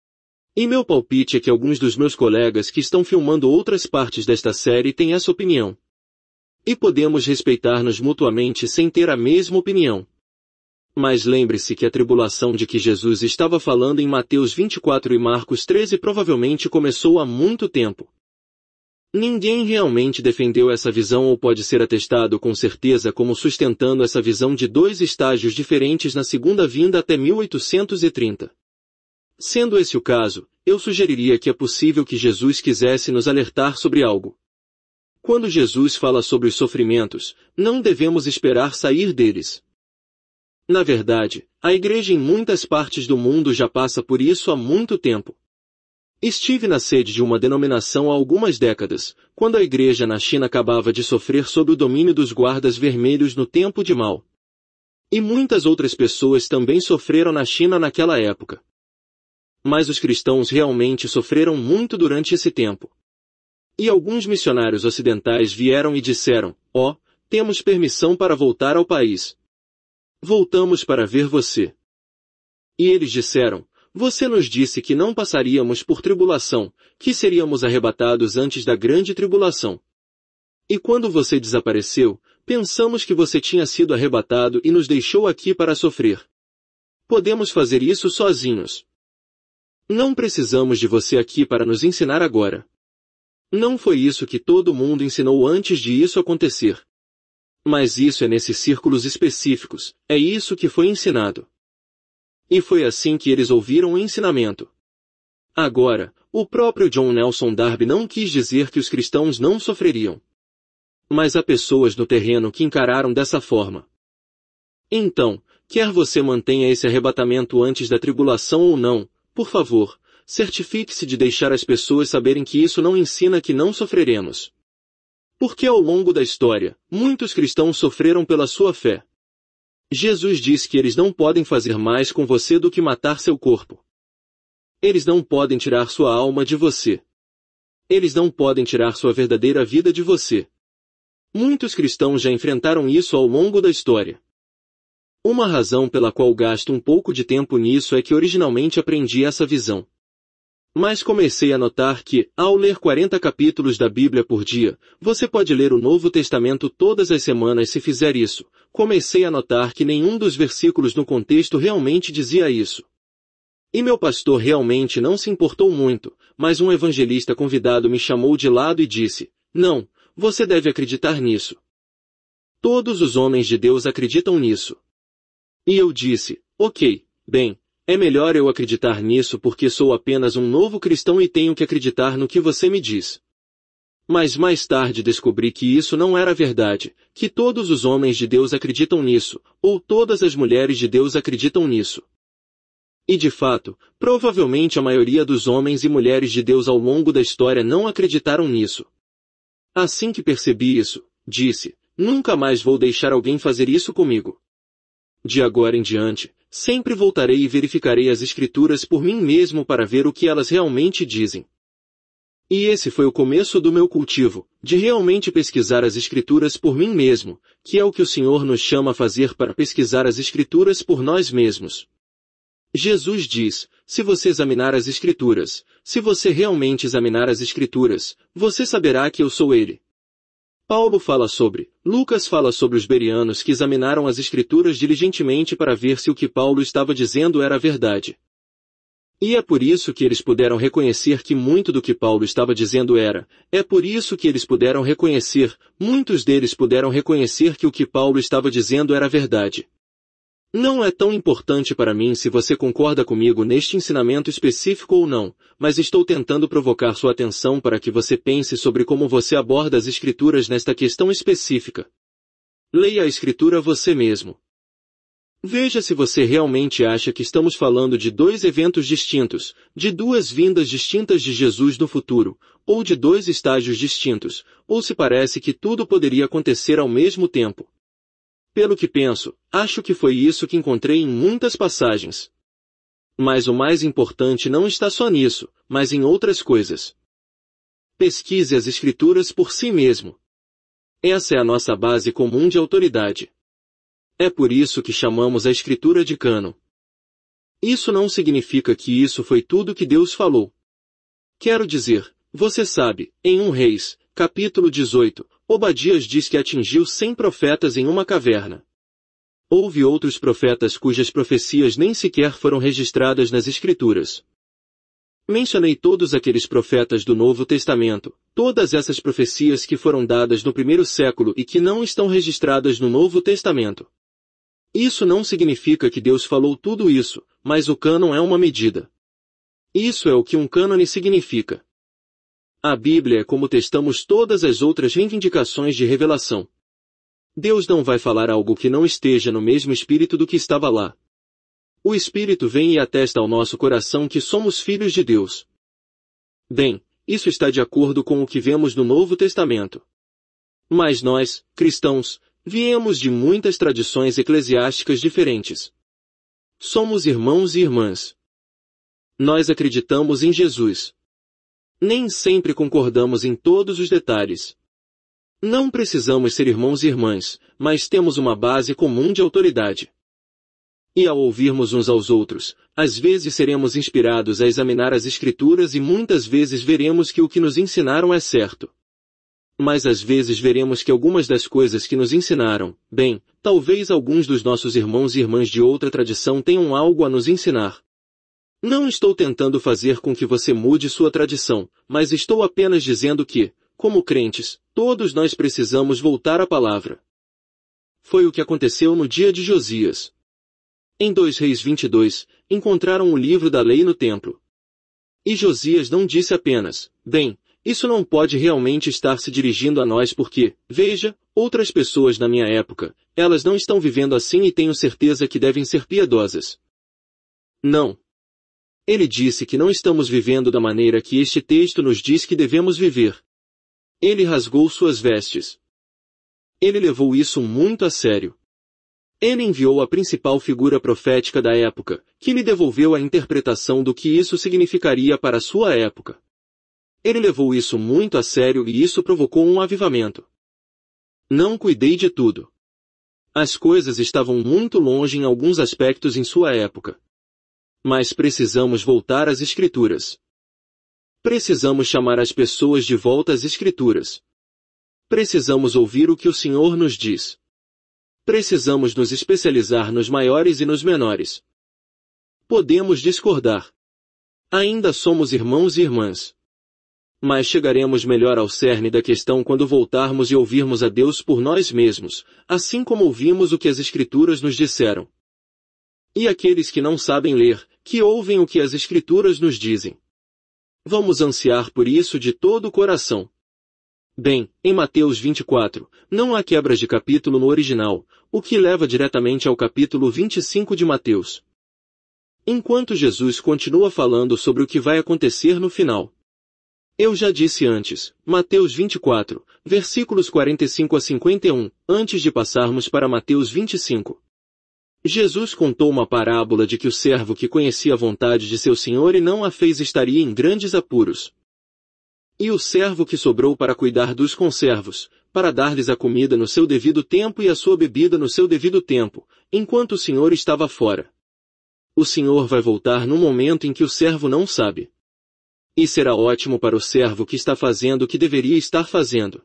E meu palpite é que alguns dos meus colegas que estão filmando outras partes desta série têm essa opinião. E podemos respeitar-nos mutuamente sem ter a mesma opinião. Mas lembre-se que a tribulação de que Jesus estava falando em Mateus 24 e Marcos 13 provavelmente começou há muito tempo. Ninguém realmente defendeu essa visão ou pode ser atestado com certeza como sustentando essa visão de 2 estágios diferentes na segunda vinda até 1830. Sendo esse o caso, eu sugeriria que é possível que Jesus quisesse nos alertar sobre algo. Quando Jesus fala sobre os sofrimentos, não devemos esperar sair deles. Na verdade, a igreja em muitas partes do mundo já passa por isso há muito tempo. Estive na sede de uma denominação há algumas décadas, quando a igreja na China acabava de sofrer sob o domínio dos guardas vermelhos no tempo de Mao. E muitas outras pessoas também sofreram na China naquela época. Mas os cristãos realmente sofreram muito durante esse tempo. E alguns missionários ocidentais vieram e disseram, temos permissão para voltar ao país. Voltamos para ver você. E eles disseram, você nos disse que não passaríamos por tribulação, que seríamos arrebatados antes da grande tribulação. E quando você desapareceu, pensamos que você tinha sido arrebatado e nos deixou aqui para sofrer. Podemos fazer isso sozinhos. Não precisamos de você aqui para nos ensinar agora. Não foi isso que todo mundo ensinou antes de isso acontecer. Mas isso é nesses círculos específicos, é isso que foi ensinado. E foi assim que eles ouviram o ensinamento. Agora, o próprio John Nelson Darby não quis dizer que os cristãos não sofreriam. Mas há pessoas no terreno que encararam dessa forma. Então, quer você mantenha esse arrebatamento antes da tribulação ou não, por favor, certifique-se de deixar as pessoas saberem que isso não ensina que não sofreremos. Porque ao longo da história, muitos cristãos sofreram pela sua fé. Jesus disse que eles não podem fazer mais com você do que matar seu corpo. Eles não podem tirar sua alma de você. Eles não podem tirar sua verdadeira vida de você. Muitos cristãos já enfrentaram isso ao longo da história. Uma razão pela qual gasto um pouco de tempo nisso é que originalmente aprendi essa visão. Mas comecei a notar que, ao ler 40 capítulos da Bíblia por dia, você pode ler o Novo Testamento todas as semanas se fizer isso. Comecei a notar que nenhum dos versículos no contexto realmente dizia isso. E meu pastor realmente não se importou muito, mas um evangelista convidado me chamou de lado e disse, não, você deve acreditar nisso. Todos os homens de Deus acreditam nisso. E eu disse, ok, bem, é melhor eu acreditar nisso porque sou apenas um novo cristão e tenho que acreditar no que você me diz. Mas mais tarde descobri que isso não era verdade, que todos os homens de Deus acreditam nisso, ou todas as mulheres de Deus acreditam nisso. E de fato, provavelmente a maioria dos homens e mulheres de Deus ao longo da história não acreditaram nisso. Assim que percebi isso, disse, nunca mais vou deixar alguém fazer isso comigo. De agora em diante, sempre voltarei e verificarei as Escrituras por mim mesmo para ver o que elas realmente dizem. E esse foi o começo do meu cultivo, de realmente pesquisar as Escrituras por mim mesmo, que é o que o Senhor nos chama a fazer para pesquisar as Escrituras por nós mesmos. Jesus diz, se você examinar as Escrituras, se você realmente examinar as Escrituras, você saberá que eu sou Ele. Paulo fala sobre, Lucas fala sobre os bereanos que examinaram as Escrituras diligentemente para ver se o que Paulo estava dizendo era verdade. E é por isso que eles puderam reconhecer que muito do que Paulo estava dizendo era, é por isso que eles puderam reconhecer, muitos deles puderam reconhecer que o que Paulo estava dizendo era verdade. Não é tão importante para mim se você concorda comigo neste ensinamento específico ou não, mas estou tentando provocar sua atenção para que você pense sobre como você aborda as Escrituras nesta questão específica. Leia a Escritura você mesmo. Veja se você realmente acha que estamos falando de dois eventos distintos, de duas vindas distintas de Jesus no futuro, ou de dois estágios distintos, ou se parece que tudo poderia acontecer ao mesmo tempo. Pelo que penso, acho que foi isso que encontrei em muitas passagens. Mas o mais importante não está só nisso, mas em outras coisas. Pesquise as Escrituras por si mesmo. Essa é a nossa base comum de autoridade. É por isso que chamamos a Escritura de cânon. Isso não significa que isso foi tudo que Deus falou. Quero dizer, você sabe, em 1 Reis, capítulo 18, Obadias diz que atingiu 100 profetas em uma caverna. Houve outros profetas cujas profecias nem sequer foram registradas nas Escrituras. Mencionei todos aqueles profetas do Novo Testamento, todas essas profecias que foram dadas no primeiro século e que não estão registradas no Novo Testamento. Isso não significa que Deus falou tudo isso, mas o cânon é uma medida. Isso é o que um cânone significa. A Bíblia é como testamos todas as outras reivindicações de revelação. Deus não vai falar algo que não esteja no mesmo espírito do que estava lá. O Espírito vem e atesta ao nosso coração que somos filhos de Deus. Bem, isso está de acordo com o que vemos no Novo Testamento. Mas nós, cristãos, viemos de muitas tradições eclesiásticas diferentes. Somos irmãos e irmãs. Nós acreditamos em Jesus. Nem sempre concordamos em todos os detalhes. Não precisamos ser irmãos e irmãs, mas temos uma base comum de autoridade. E ao ouvirmos uns aos outros, às vezes seremos inspirados a examinar as Escrituras e muitas vezes veremos que o que nos ensinaram é certo. Mas às vezes veremos que algumas das coisas que nos ensinaram, bem, talvez alguns dos nossos irmãos e irmãs de outra tradição tenham algo a nos ensinar. Não estou tentando fazer com que você mude sua tradição, mas estou apenas dizendo que, como crentes, todos nós precisamos voltar à palavra. Foi o que aconteceu no dia de Josias. Em 2 Reis 22, encontraram o livro da lei no templo. E Josias não disse apenas, bem, isso não pode realmente estar se dirigindo a nós porque, veja, outras pessoas na minha época, elas não estão vivendo assim e tenho certeza que devem ser piedosas. Não. Ele disse que não estamos vivendo da maneira que este texto nos diz que devemos viver. Ele rasgou suas vestes. Ele levou isso muito a sério. Ele enviou a principal figura profética da época, que lhe devolveu a interpretação do que isso significaria para a sua época. Ele levou isso muito a sério e isso provocou um avivamento. Não cuidei de tudo. As coisas estavam muito longe em alguns aspectos em sua época. Mas precisamos voltar às Escrituras. Precisamos chamar as pessoas de volta às Escrituras. Precisamos ouvir o que o Senhor nos diz. Precisamos nos especializar nos maiores e nos menores. Podemos discordar. Ainda somos irmãos e irmãs. Mas chegaremos melhor ao cerne da questão quando voltarmos e ouvirmos a Deus por nós mesmos, assim como ouvimos o que as Escrituras nos disseram. E aqueles que não sabem ler, que ouvem o que as Escrituras nos dizem. Vamos ansiar por isso de todo o coração. Bem, em Mateus 24, não há quebras de capítulo no original, o que leva diretamente ao capítulo 25 de Mateus. Enquanto Jesus continua falando sobre o que vai acontecer no final. Eu já disse antes, Mateus 24, versículos 45 a 51, antes de passarmos para Mateus 25. Jesus contou uma parábola de que o servo que conhecia a vontade de seu senhor e não a fez estaria em grandes apuros. E o servo que sobrou para cuidar dos conservos, para dar-lhes a comida no seu devido tempo e a sua bebida no seu devido tempo, enquanto o senhor estava fora. O senhor vai voltar no momento em que o servo não sabe. E será ótimo para o servo que está fazendo o que deveria estar fazendo.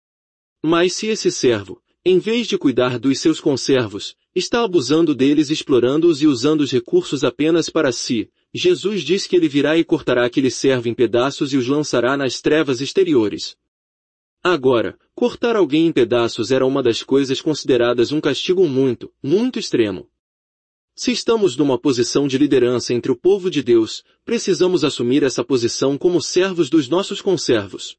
Mas se esse servo, em vez de cuidar dos seus conservos, está abusando deles, explorando-os e usando os recursos apenas para si, Jesus diz que ele virá e cortará aquele servo em pedaços e os lançará nas trevas exteriores. Agora, cortar alguém em pedaços era uma das coisas consideradas um castigo muito, muito extremo. Se estamos numa posição de liderança entre o povo de Deus, precisamos assumir essa posição como servos dos nossos conservos.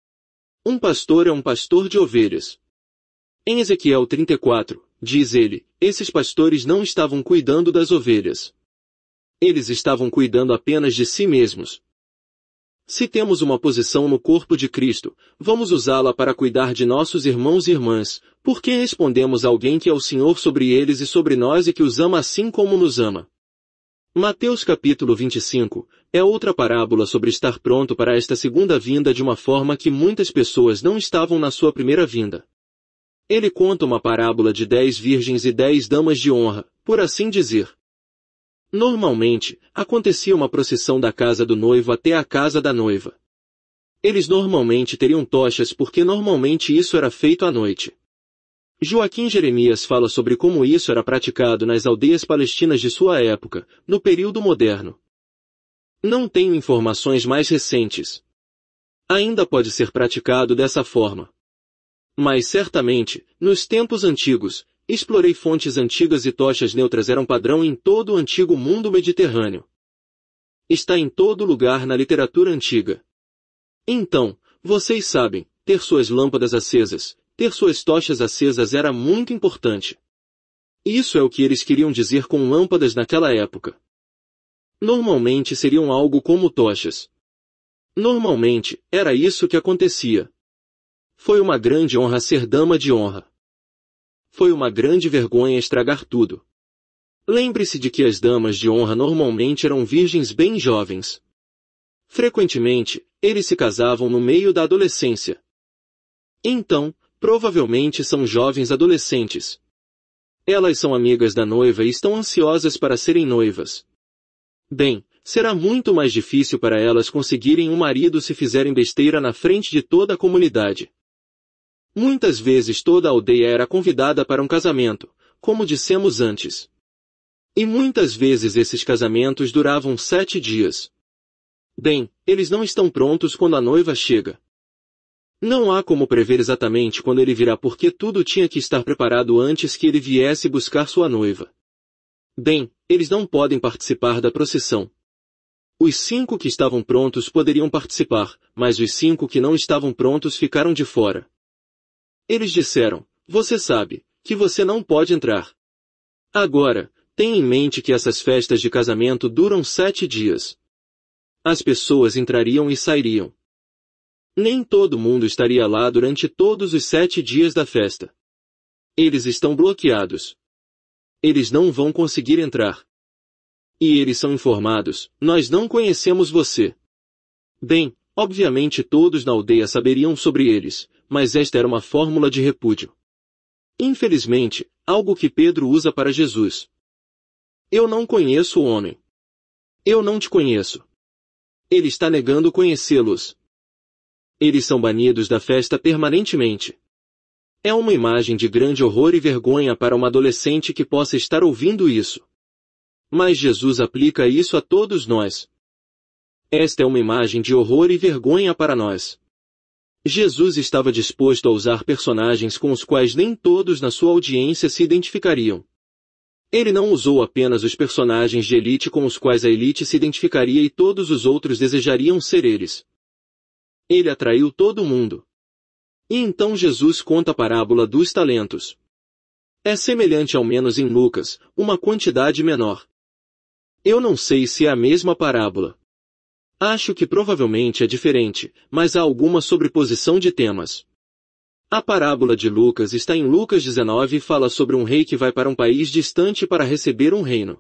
Um pastor é um pastor de ovelhas. Em Ezequiel 34, diz ele, esses pastores não estavam cuidando das ovelhas. Eles estavam cuidando apenas de si mesmos. Se temos uma posição no corpo de Cristo, vamos usá-la para cuidar de nossos irmãos e irmãs, porque respondemos a alguém que é o Senhor sobre eles e sobre nós e que os ama assim como nos ama. Mateus capítulo 25, é outra parábola sobre estar pronto para esta segunda vinda de uma forma que muitas pessoas não estavam na sua primeira vinda. Ele conta uma parábola de 10 virgens e 10 damas de honra, por assim dizer. Normalmente, acontecia uma procissão da casa do noivo até a casa da noiva. Eles normalmente teriam tochas porque normalmente isso era feito à noite. Joaquim Jeremias fala sobre como isso era praticado nas aldeias palestinas de sua época, no período moderno. Não tenho informações mais recentes. Ainda pode ser praticado dessa forma. Mas certamente, nos tempos antigos, explorei fontes antigas e tochas neutras eram padrão em todo o antigo mundo mediterrâneo. Está em todo lugar na literatura antiga. Então, vocês sabem, ter suas lâmpadas acesas, ter suas tochas acesas era muito importante. Isso é o que eles queriam dizer com lâmpadas naquela época. Normalmente seriam algo como tochas. Normalmente, era isso que acontecia. Foi uma grande honra ser dama de honra. Foi uma grande vergonha estragar tudo. Lembre-se de que as damas de honra normalmente eram virgens bem jovens. Frequentemente, eles se casavam no meio da adolescência. Então, provavelmente são jovens adolescentes. Elas são amigas da noiva e estão ansiosas para serem noivas. Bem, será muito mais difícil para elas conseguirem um marido se fizerem besteira na frente de toda a comunidade. Muitas vezes toda a aldeia era convidada para um casamento, como dissemos antes. E muitas vezes esses casamentos duravam 7 dias. Bem, eles não estão prontos quando a noiva chega. Não há como prever exatamente quando ele virá porque tudo tinha que estar preparado antes que ele viesse buscar sua noiva. Bem, eles não podem participar da procissão. Os 5 que estavam prontos poderiam participar, mas os 5 que não estavam prontos ficaram de fora. Eles disseram, você sabe, que você não pode entrar. Agora, tenha em mente que essas festas de casamento duram 7 dias. As pessoas entrariam e sairiam. Nem todo mundo estaria lá durante todos os 7 dias da festa. Eles estão bloqueados. Eles não vão conseguir entrar. E eles são informados, nós não conhecemos você. Bem, obviamente todos na aldeia saberiam sobre eles, mas esta era uma fórmula de repúdio. Infelizmente, algo que Pedro usa para Jesus. Eu não conheço o homem. Eu não te conheço. Ele está negando conhecê-los. Eles são banidos da festa permanentemente. É uma imagem de grande horror e vergonha para uma adolescente que possa estar ouvindo isso. Mas Jesus aplica isso a todos nós. Esta é uma imagem de horror e vergonha para nós. Jesus estava disposto a usar personagens com os quais nem todos na sua audiência se identificariam. Ele não usou apenas os personagens de elite com os quais a elite se identificaria e todos os outros desejariam ser eles. Ele atraiu todo mundo. E então Jesus conta a parábola dos talentos. É semelhante ao menos em Lucas, uma quantidade menor. Eu não sei se é a mesma parábola. Acho que provavelmente é diferente, mas há alguma sobreposição de temas. A parábola de Lucas está em Lucas 19 e fala sobre um rei que vai para um país distante para receber um reino.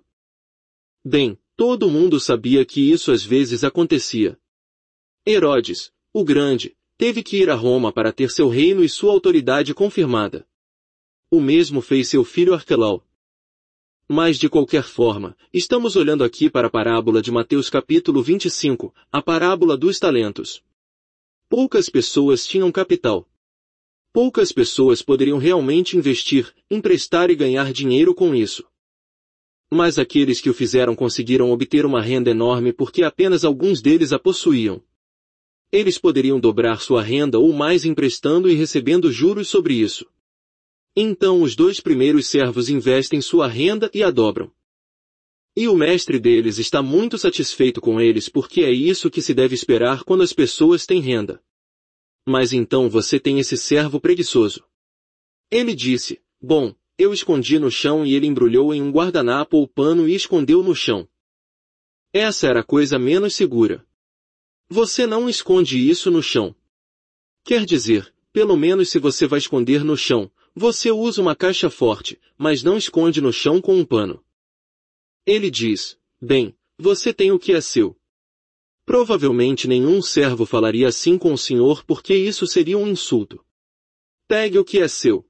Bem, todo mundo sabia que isso às vezes acontecia. Herodes, o Grande, teve que ir a Roma para ter seu reino e sua autoridade confirmada. O mesmo fez seu filho Arquelau. Mas de qualquer forma, estamos olhando aqui para a parábola de Mateus capítulo 25, a parábola dos talentos. Poucas pessoas tinham capital. Poucas pessoas poderiam realmente investir, emprestar e ganhar dinheiro com isso. Mas aqueles que o fizeram conseguiram obter uma renda enorme porque apenas alguns deles a possuíam. Eles poderiam dobrar sua renda ou mais emprestando e recebendo juros sobre isso. Então os 2 primeiros servos investem sua renda e a dobram. E o mestre deles está muito satisfeito com eles porque é isso que se deve esperar quando as pessoas têm renda. Mas então você tem esse servo preguiçoso. Ele disse, bom, eu escondi no chão e ele embrulhou em um guardanapo ou pano e escondeu no chão. Essa era a coisa menos segura. Você não esconde isso no chão. Quer dizer, pelo menos se você vai esconder no chão, você usa uma caixa forte, mas não esconde no chão com um pano. Ele diz, bem, você tem o que é seu. Provavelmente nenhum servo falaria assim com o senhor porque isso seria um insulto. Pegue o que é seu.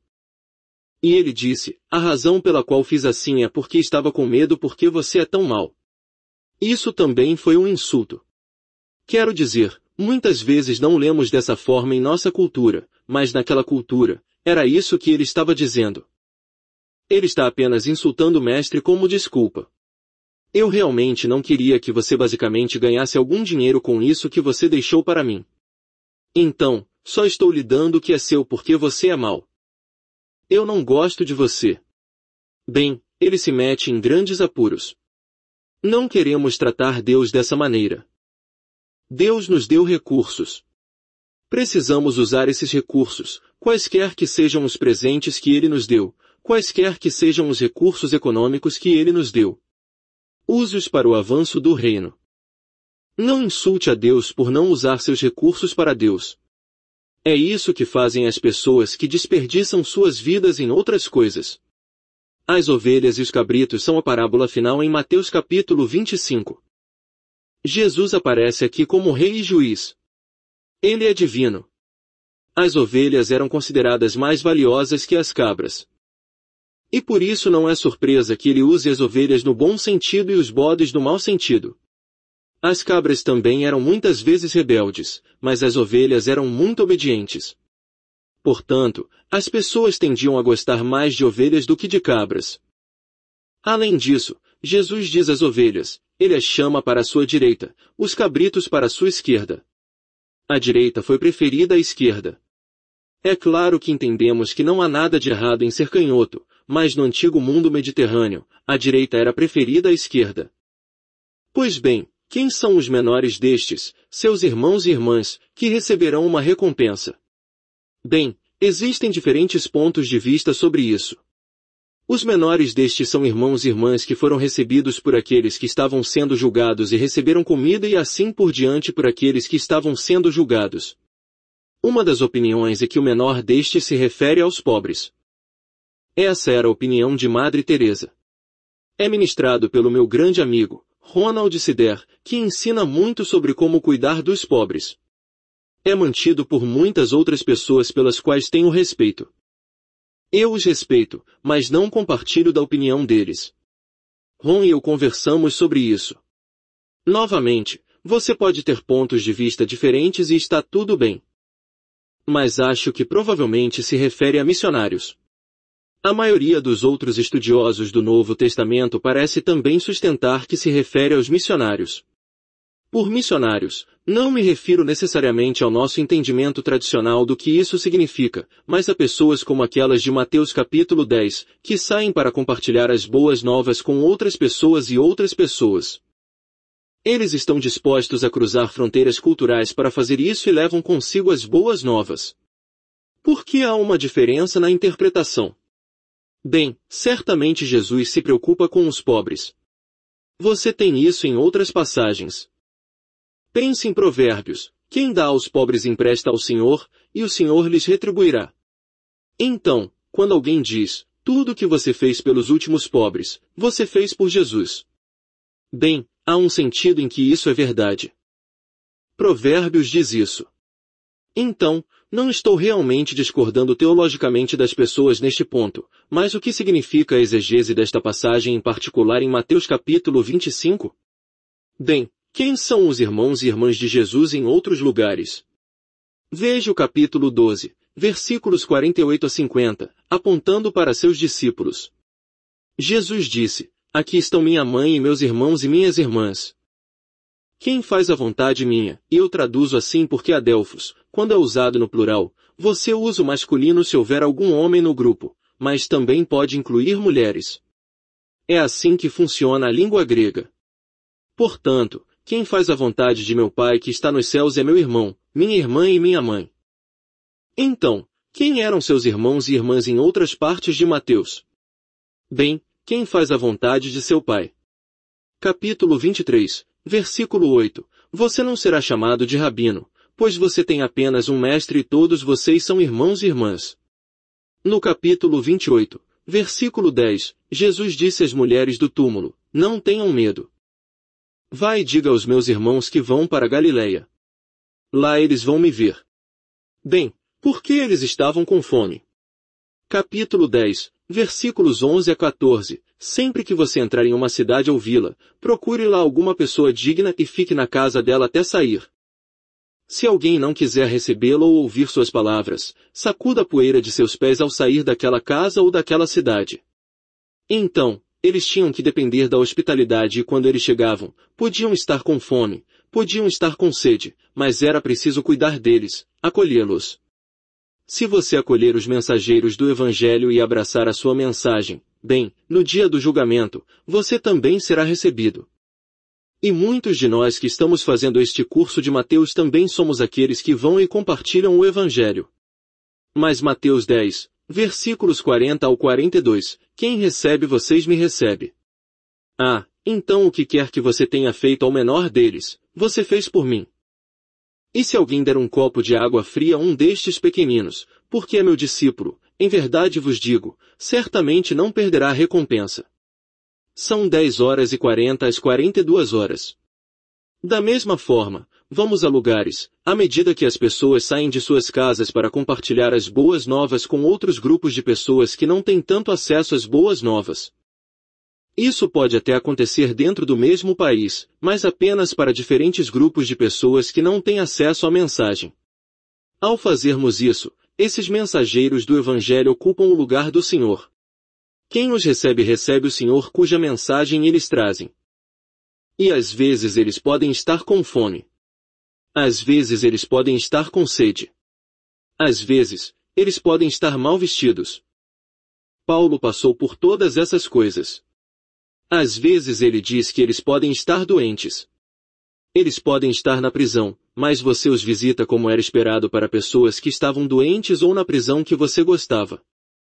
E ele disse, a razão pela qual fiz assim é porque estava com medo porque você é tão mau. Isso também foi um insulto. Quero dizer, muitas vezes não lemos dessa forma em nossa cultura, mas naquela cultura, era isso que ele estava dizendo. Ele está apenas insultando o mestre como desculpa. Eu realmente não queria que você basicamente ganhasse algum dinheiro com isso que você deixou para mim. Então, só estou lhe dando o que é seu porque você é mau. Eu não gosto de você. Bem, ele se mete em grandes apuros. Não queremos tratar Deus dessa maneira. Deus nos deu recursos. Precisamos usar esses recursos, quaisquer que sejam os presentes que Ele nos deu, quaisquer que sejam os recursos econômicos que Ele nos deu. Use-os para o avanço do reino. Não insulte a Deus por não usar seus recursos para Deus. É isso que fazem as pessoas que desperdiçam suas vidas em outras coisas. As ovelhas e os cabritos são a parábola final em Mateus capítulo 25. Jesus aparece aqui como rei e juiz. Ele é divino. As ovelhas eram consideradas mais valiosas que as cabras. E por isso não é surpresa que ele use as ovelhas no bom sentido e os bodes no mau sentido. As cabras também eram muitas vezes rebeldes, mas as ovelhas eram muito obedientes. Portanto, as pessoas tendiam a gostar mais de ovelhas do que de cabras. Além disso, Jesus diz às ovelhas, ele as chama para a sua direita, os cabritos para a sua esquerda. A direita foi preferida à esquerda. É claro que entendemos que não há nada de errado em ser canhoto, mas no antigo mundo mediterrâneo, a direita era preferida à esquerda. Pois bem, quem são os menores destes, seus irmãos e irmãs, que receberão uma recompensa? Bem, existem diferentes pontos de vista sobre isso. Os menores destes são irmãos e irmãs que foram recebidos por aqueles que estavam sendo julgados e receberam comida e assim por diante por aqueles que estavam sendo julgados. Uma das opiniões é que o menor destes se refere aos pobres. Essa era a opinião de Madre Teresa. É ministrado pelo meu grande amigo, Ronald Sider, que ensina muito sobre como cuidar dos pobres. É mantido por muitas outras pessoas pelas quais tenho respeito. Eu os respeito, mas não compartilho da opinião deles. Ron e eu conversamos sobre isso. Novamente, Você pode ter pontos de vista diferentes e está tudo bem. Mas acho que provavelmente se refere a missionários. A maioria dos outros estudiosos do Novo Testamento parece também sustentar que se refere aos missionários. Por missionários, não me refiro necessariamente ao nosso entendimento tradicional do que isso significa, mas a pessoas como aquelas de Mateus capítulo 10, que saem para compartilhar as boas novas com outras pessoas e outras pessoas. Eles estão dispostos a cruzar fronteiras culturais para fazer isso e levam consigo as boas novas. Por que há uma diferença na interpretação? Bem, certamente Jesus se preocupa com os pobres. Você tem isso em outras passagens. Pense em Provérbios: quem dá aos pobres empresta ao Senhor, e o Senhor lhes retribuirá. Então, quando alguém diz, tudo o que você fez pelos últimos pobres, você fez por Jesus. Bem, há um sentido em que isso é verdade. Provérbios diz isso. Então, não estou realmente discordando teologicamente das pessoas neste ponto, mas o que significa a exegese desta passagem em particular em Mateus capítulo 25? Bem, quem são os irmãos e irmãs de Jesus em outros lugares? Veja o capítulo 12, versículos 48 a 50, apontando para seus discípulos. Jesus disse: aqui estão minha mãe e meus irmãos e minhas irmãs. Quem faz a vontade minha, e eu traduzo assim porque adelphos, quando é usado no plural, você usa o masculino se houver algum homem no grupo, mas também pode incluir mulheres. É assim que funciona a língua grega. Portanto, quem faz a vontade de meu Pai que está nos céus é meu irmão, minha irmã e minha mãe. Então, quem eram seus irmãos e irmãs em outras partes de Mateus? Bem, quem faz a vontade de seu Pai? Capítulo 23, versículo 8. Você não será chamado de rabino, pois você tem apenas um mestre e todos vocês são irmãos e irmãs. No capítulo 28, versículo 10, Jesus disse às mulheres do túmulo: não tenham medo. Vai e diga aos meus irmãos que vão para Galileia. Lá eles vão me ver. Bem, por que eles estavam com fome? Capítulo 10, versículos 11 a 14. Sempre que você entrar em uma cidade ou vila, procure lá alguma pessoa digna e fique na casa dela até sair. Se alguém não quiser recebê-lo ou ouvir suas palavras, sacuda a poeira de seus pés ao sair daquela casa ou daquela cidade. Então, eles tinham que depender da hospitalidade e quando eles chegavam, podiam estar com fome, podiam estar com sede, mas era preciso cuidar deles, acolhê-los. Se você acolher os mensageiros do Evangelho e abraçar a sua mensagem, bem, no dia do julgamento, você também será recebido. E muitos de nós que estamos fazendo este curso de Mateus também somos aqueles que vão e compartilham o Evangelho. Mas Mateus 10, versículos 40 ao 42, quem recebe vocês me recebe. Ah, então o que quer que você tenha feito ao menor deles, você fez por mim. E se alguém der um copo de água fria a um destes pequeninos, porque é meu discípulo, em verdade vos digo, certamente não perderá a recompensa. São 10h40 às 42h. Da mesma forma, vamos a lugares, à medida que as pessoas saem de suas casas para compartilhar as boas novas com outros grupos de pessoas que não têm tanto acesso às boas novas. Isso pode até acontecer dentro do mesmo país, mas apenas para diferentes grupos de pessoas que não têm acesso à mensagem. Ao fazermos isso, esses mensageiros do Evangelho ocupam o lugar do Senhor. Quem os recebe recebe o Senhor cuja mensagem eles trazem. E às vezes eles podem estar com fome. Às vezes eles podem estar com sede. Às vezes, eles podem estar mal vestidos. Paulo passou por todas essas coisas. Às vezes ele diz que eles podem estar doentes. Eles podem estar na prisão, mas você os visita como era esperado para pessoas que estavam doentes ou na prisão que você gostava.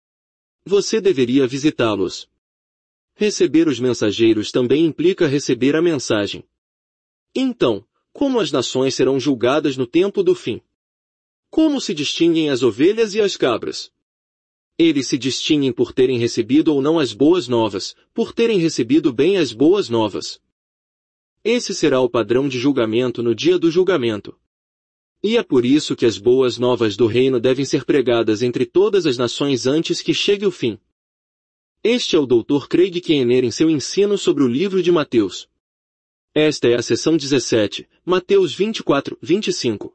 Você deveria visitá-los. Receber os mensageiros também implica receber a mensagem. Então, como as nações serão julgadas no tempo do fim? Como se distinguem as ovelhas e as cabras? Eles se distinguem por terem recebido ou não as boas novas, por terem recebido bem as boas novas. Esse será o padrão de julgamento no dia do julgamento. E é por isso que as boas novas do reino devem ser pregadas entre todas as nações antes que chegue o fim. Este é o Dr. Craig Keener em seu ensino sobre o livro de Mateus. Esta é a seção 17, Mateus 24, 25.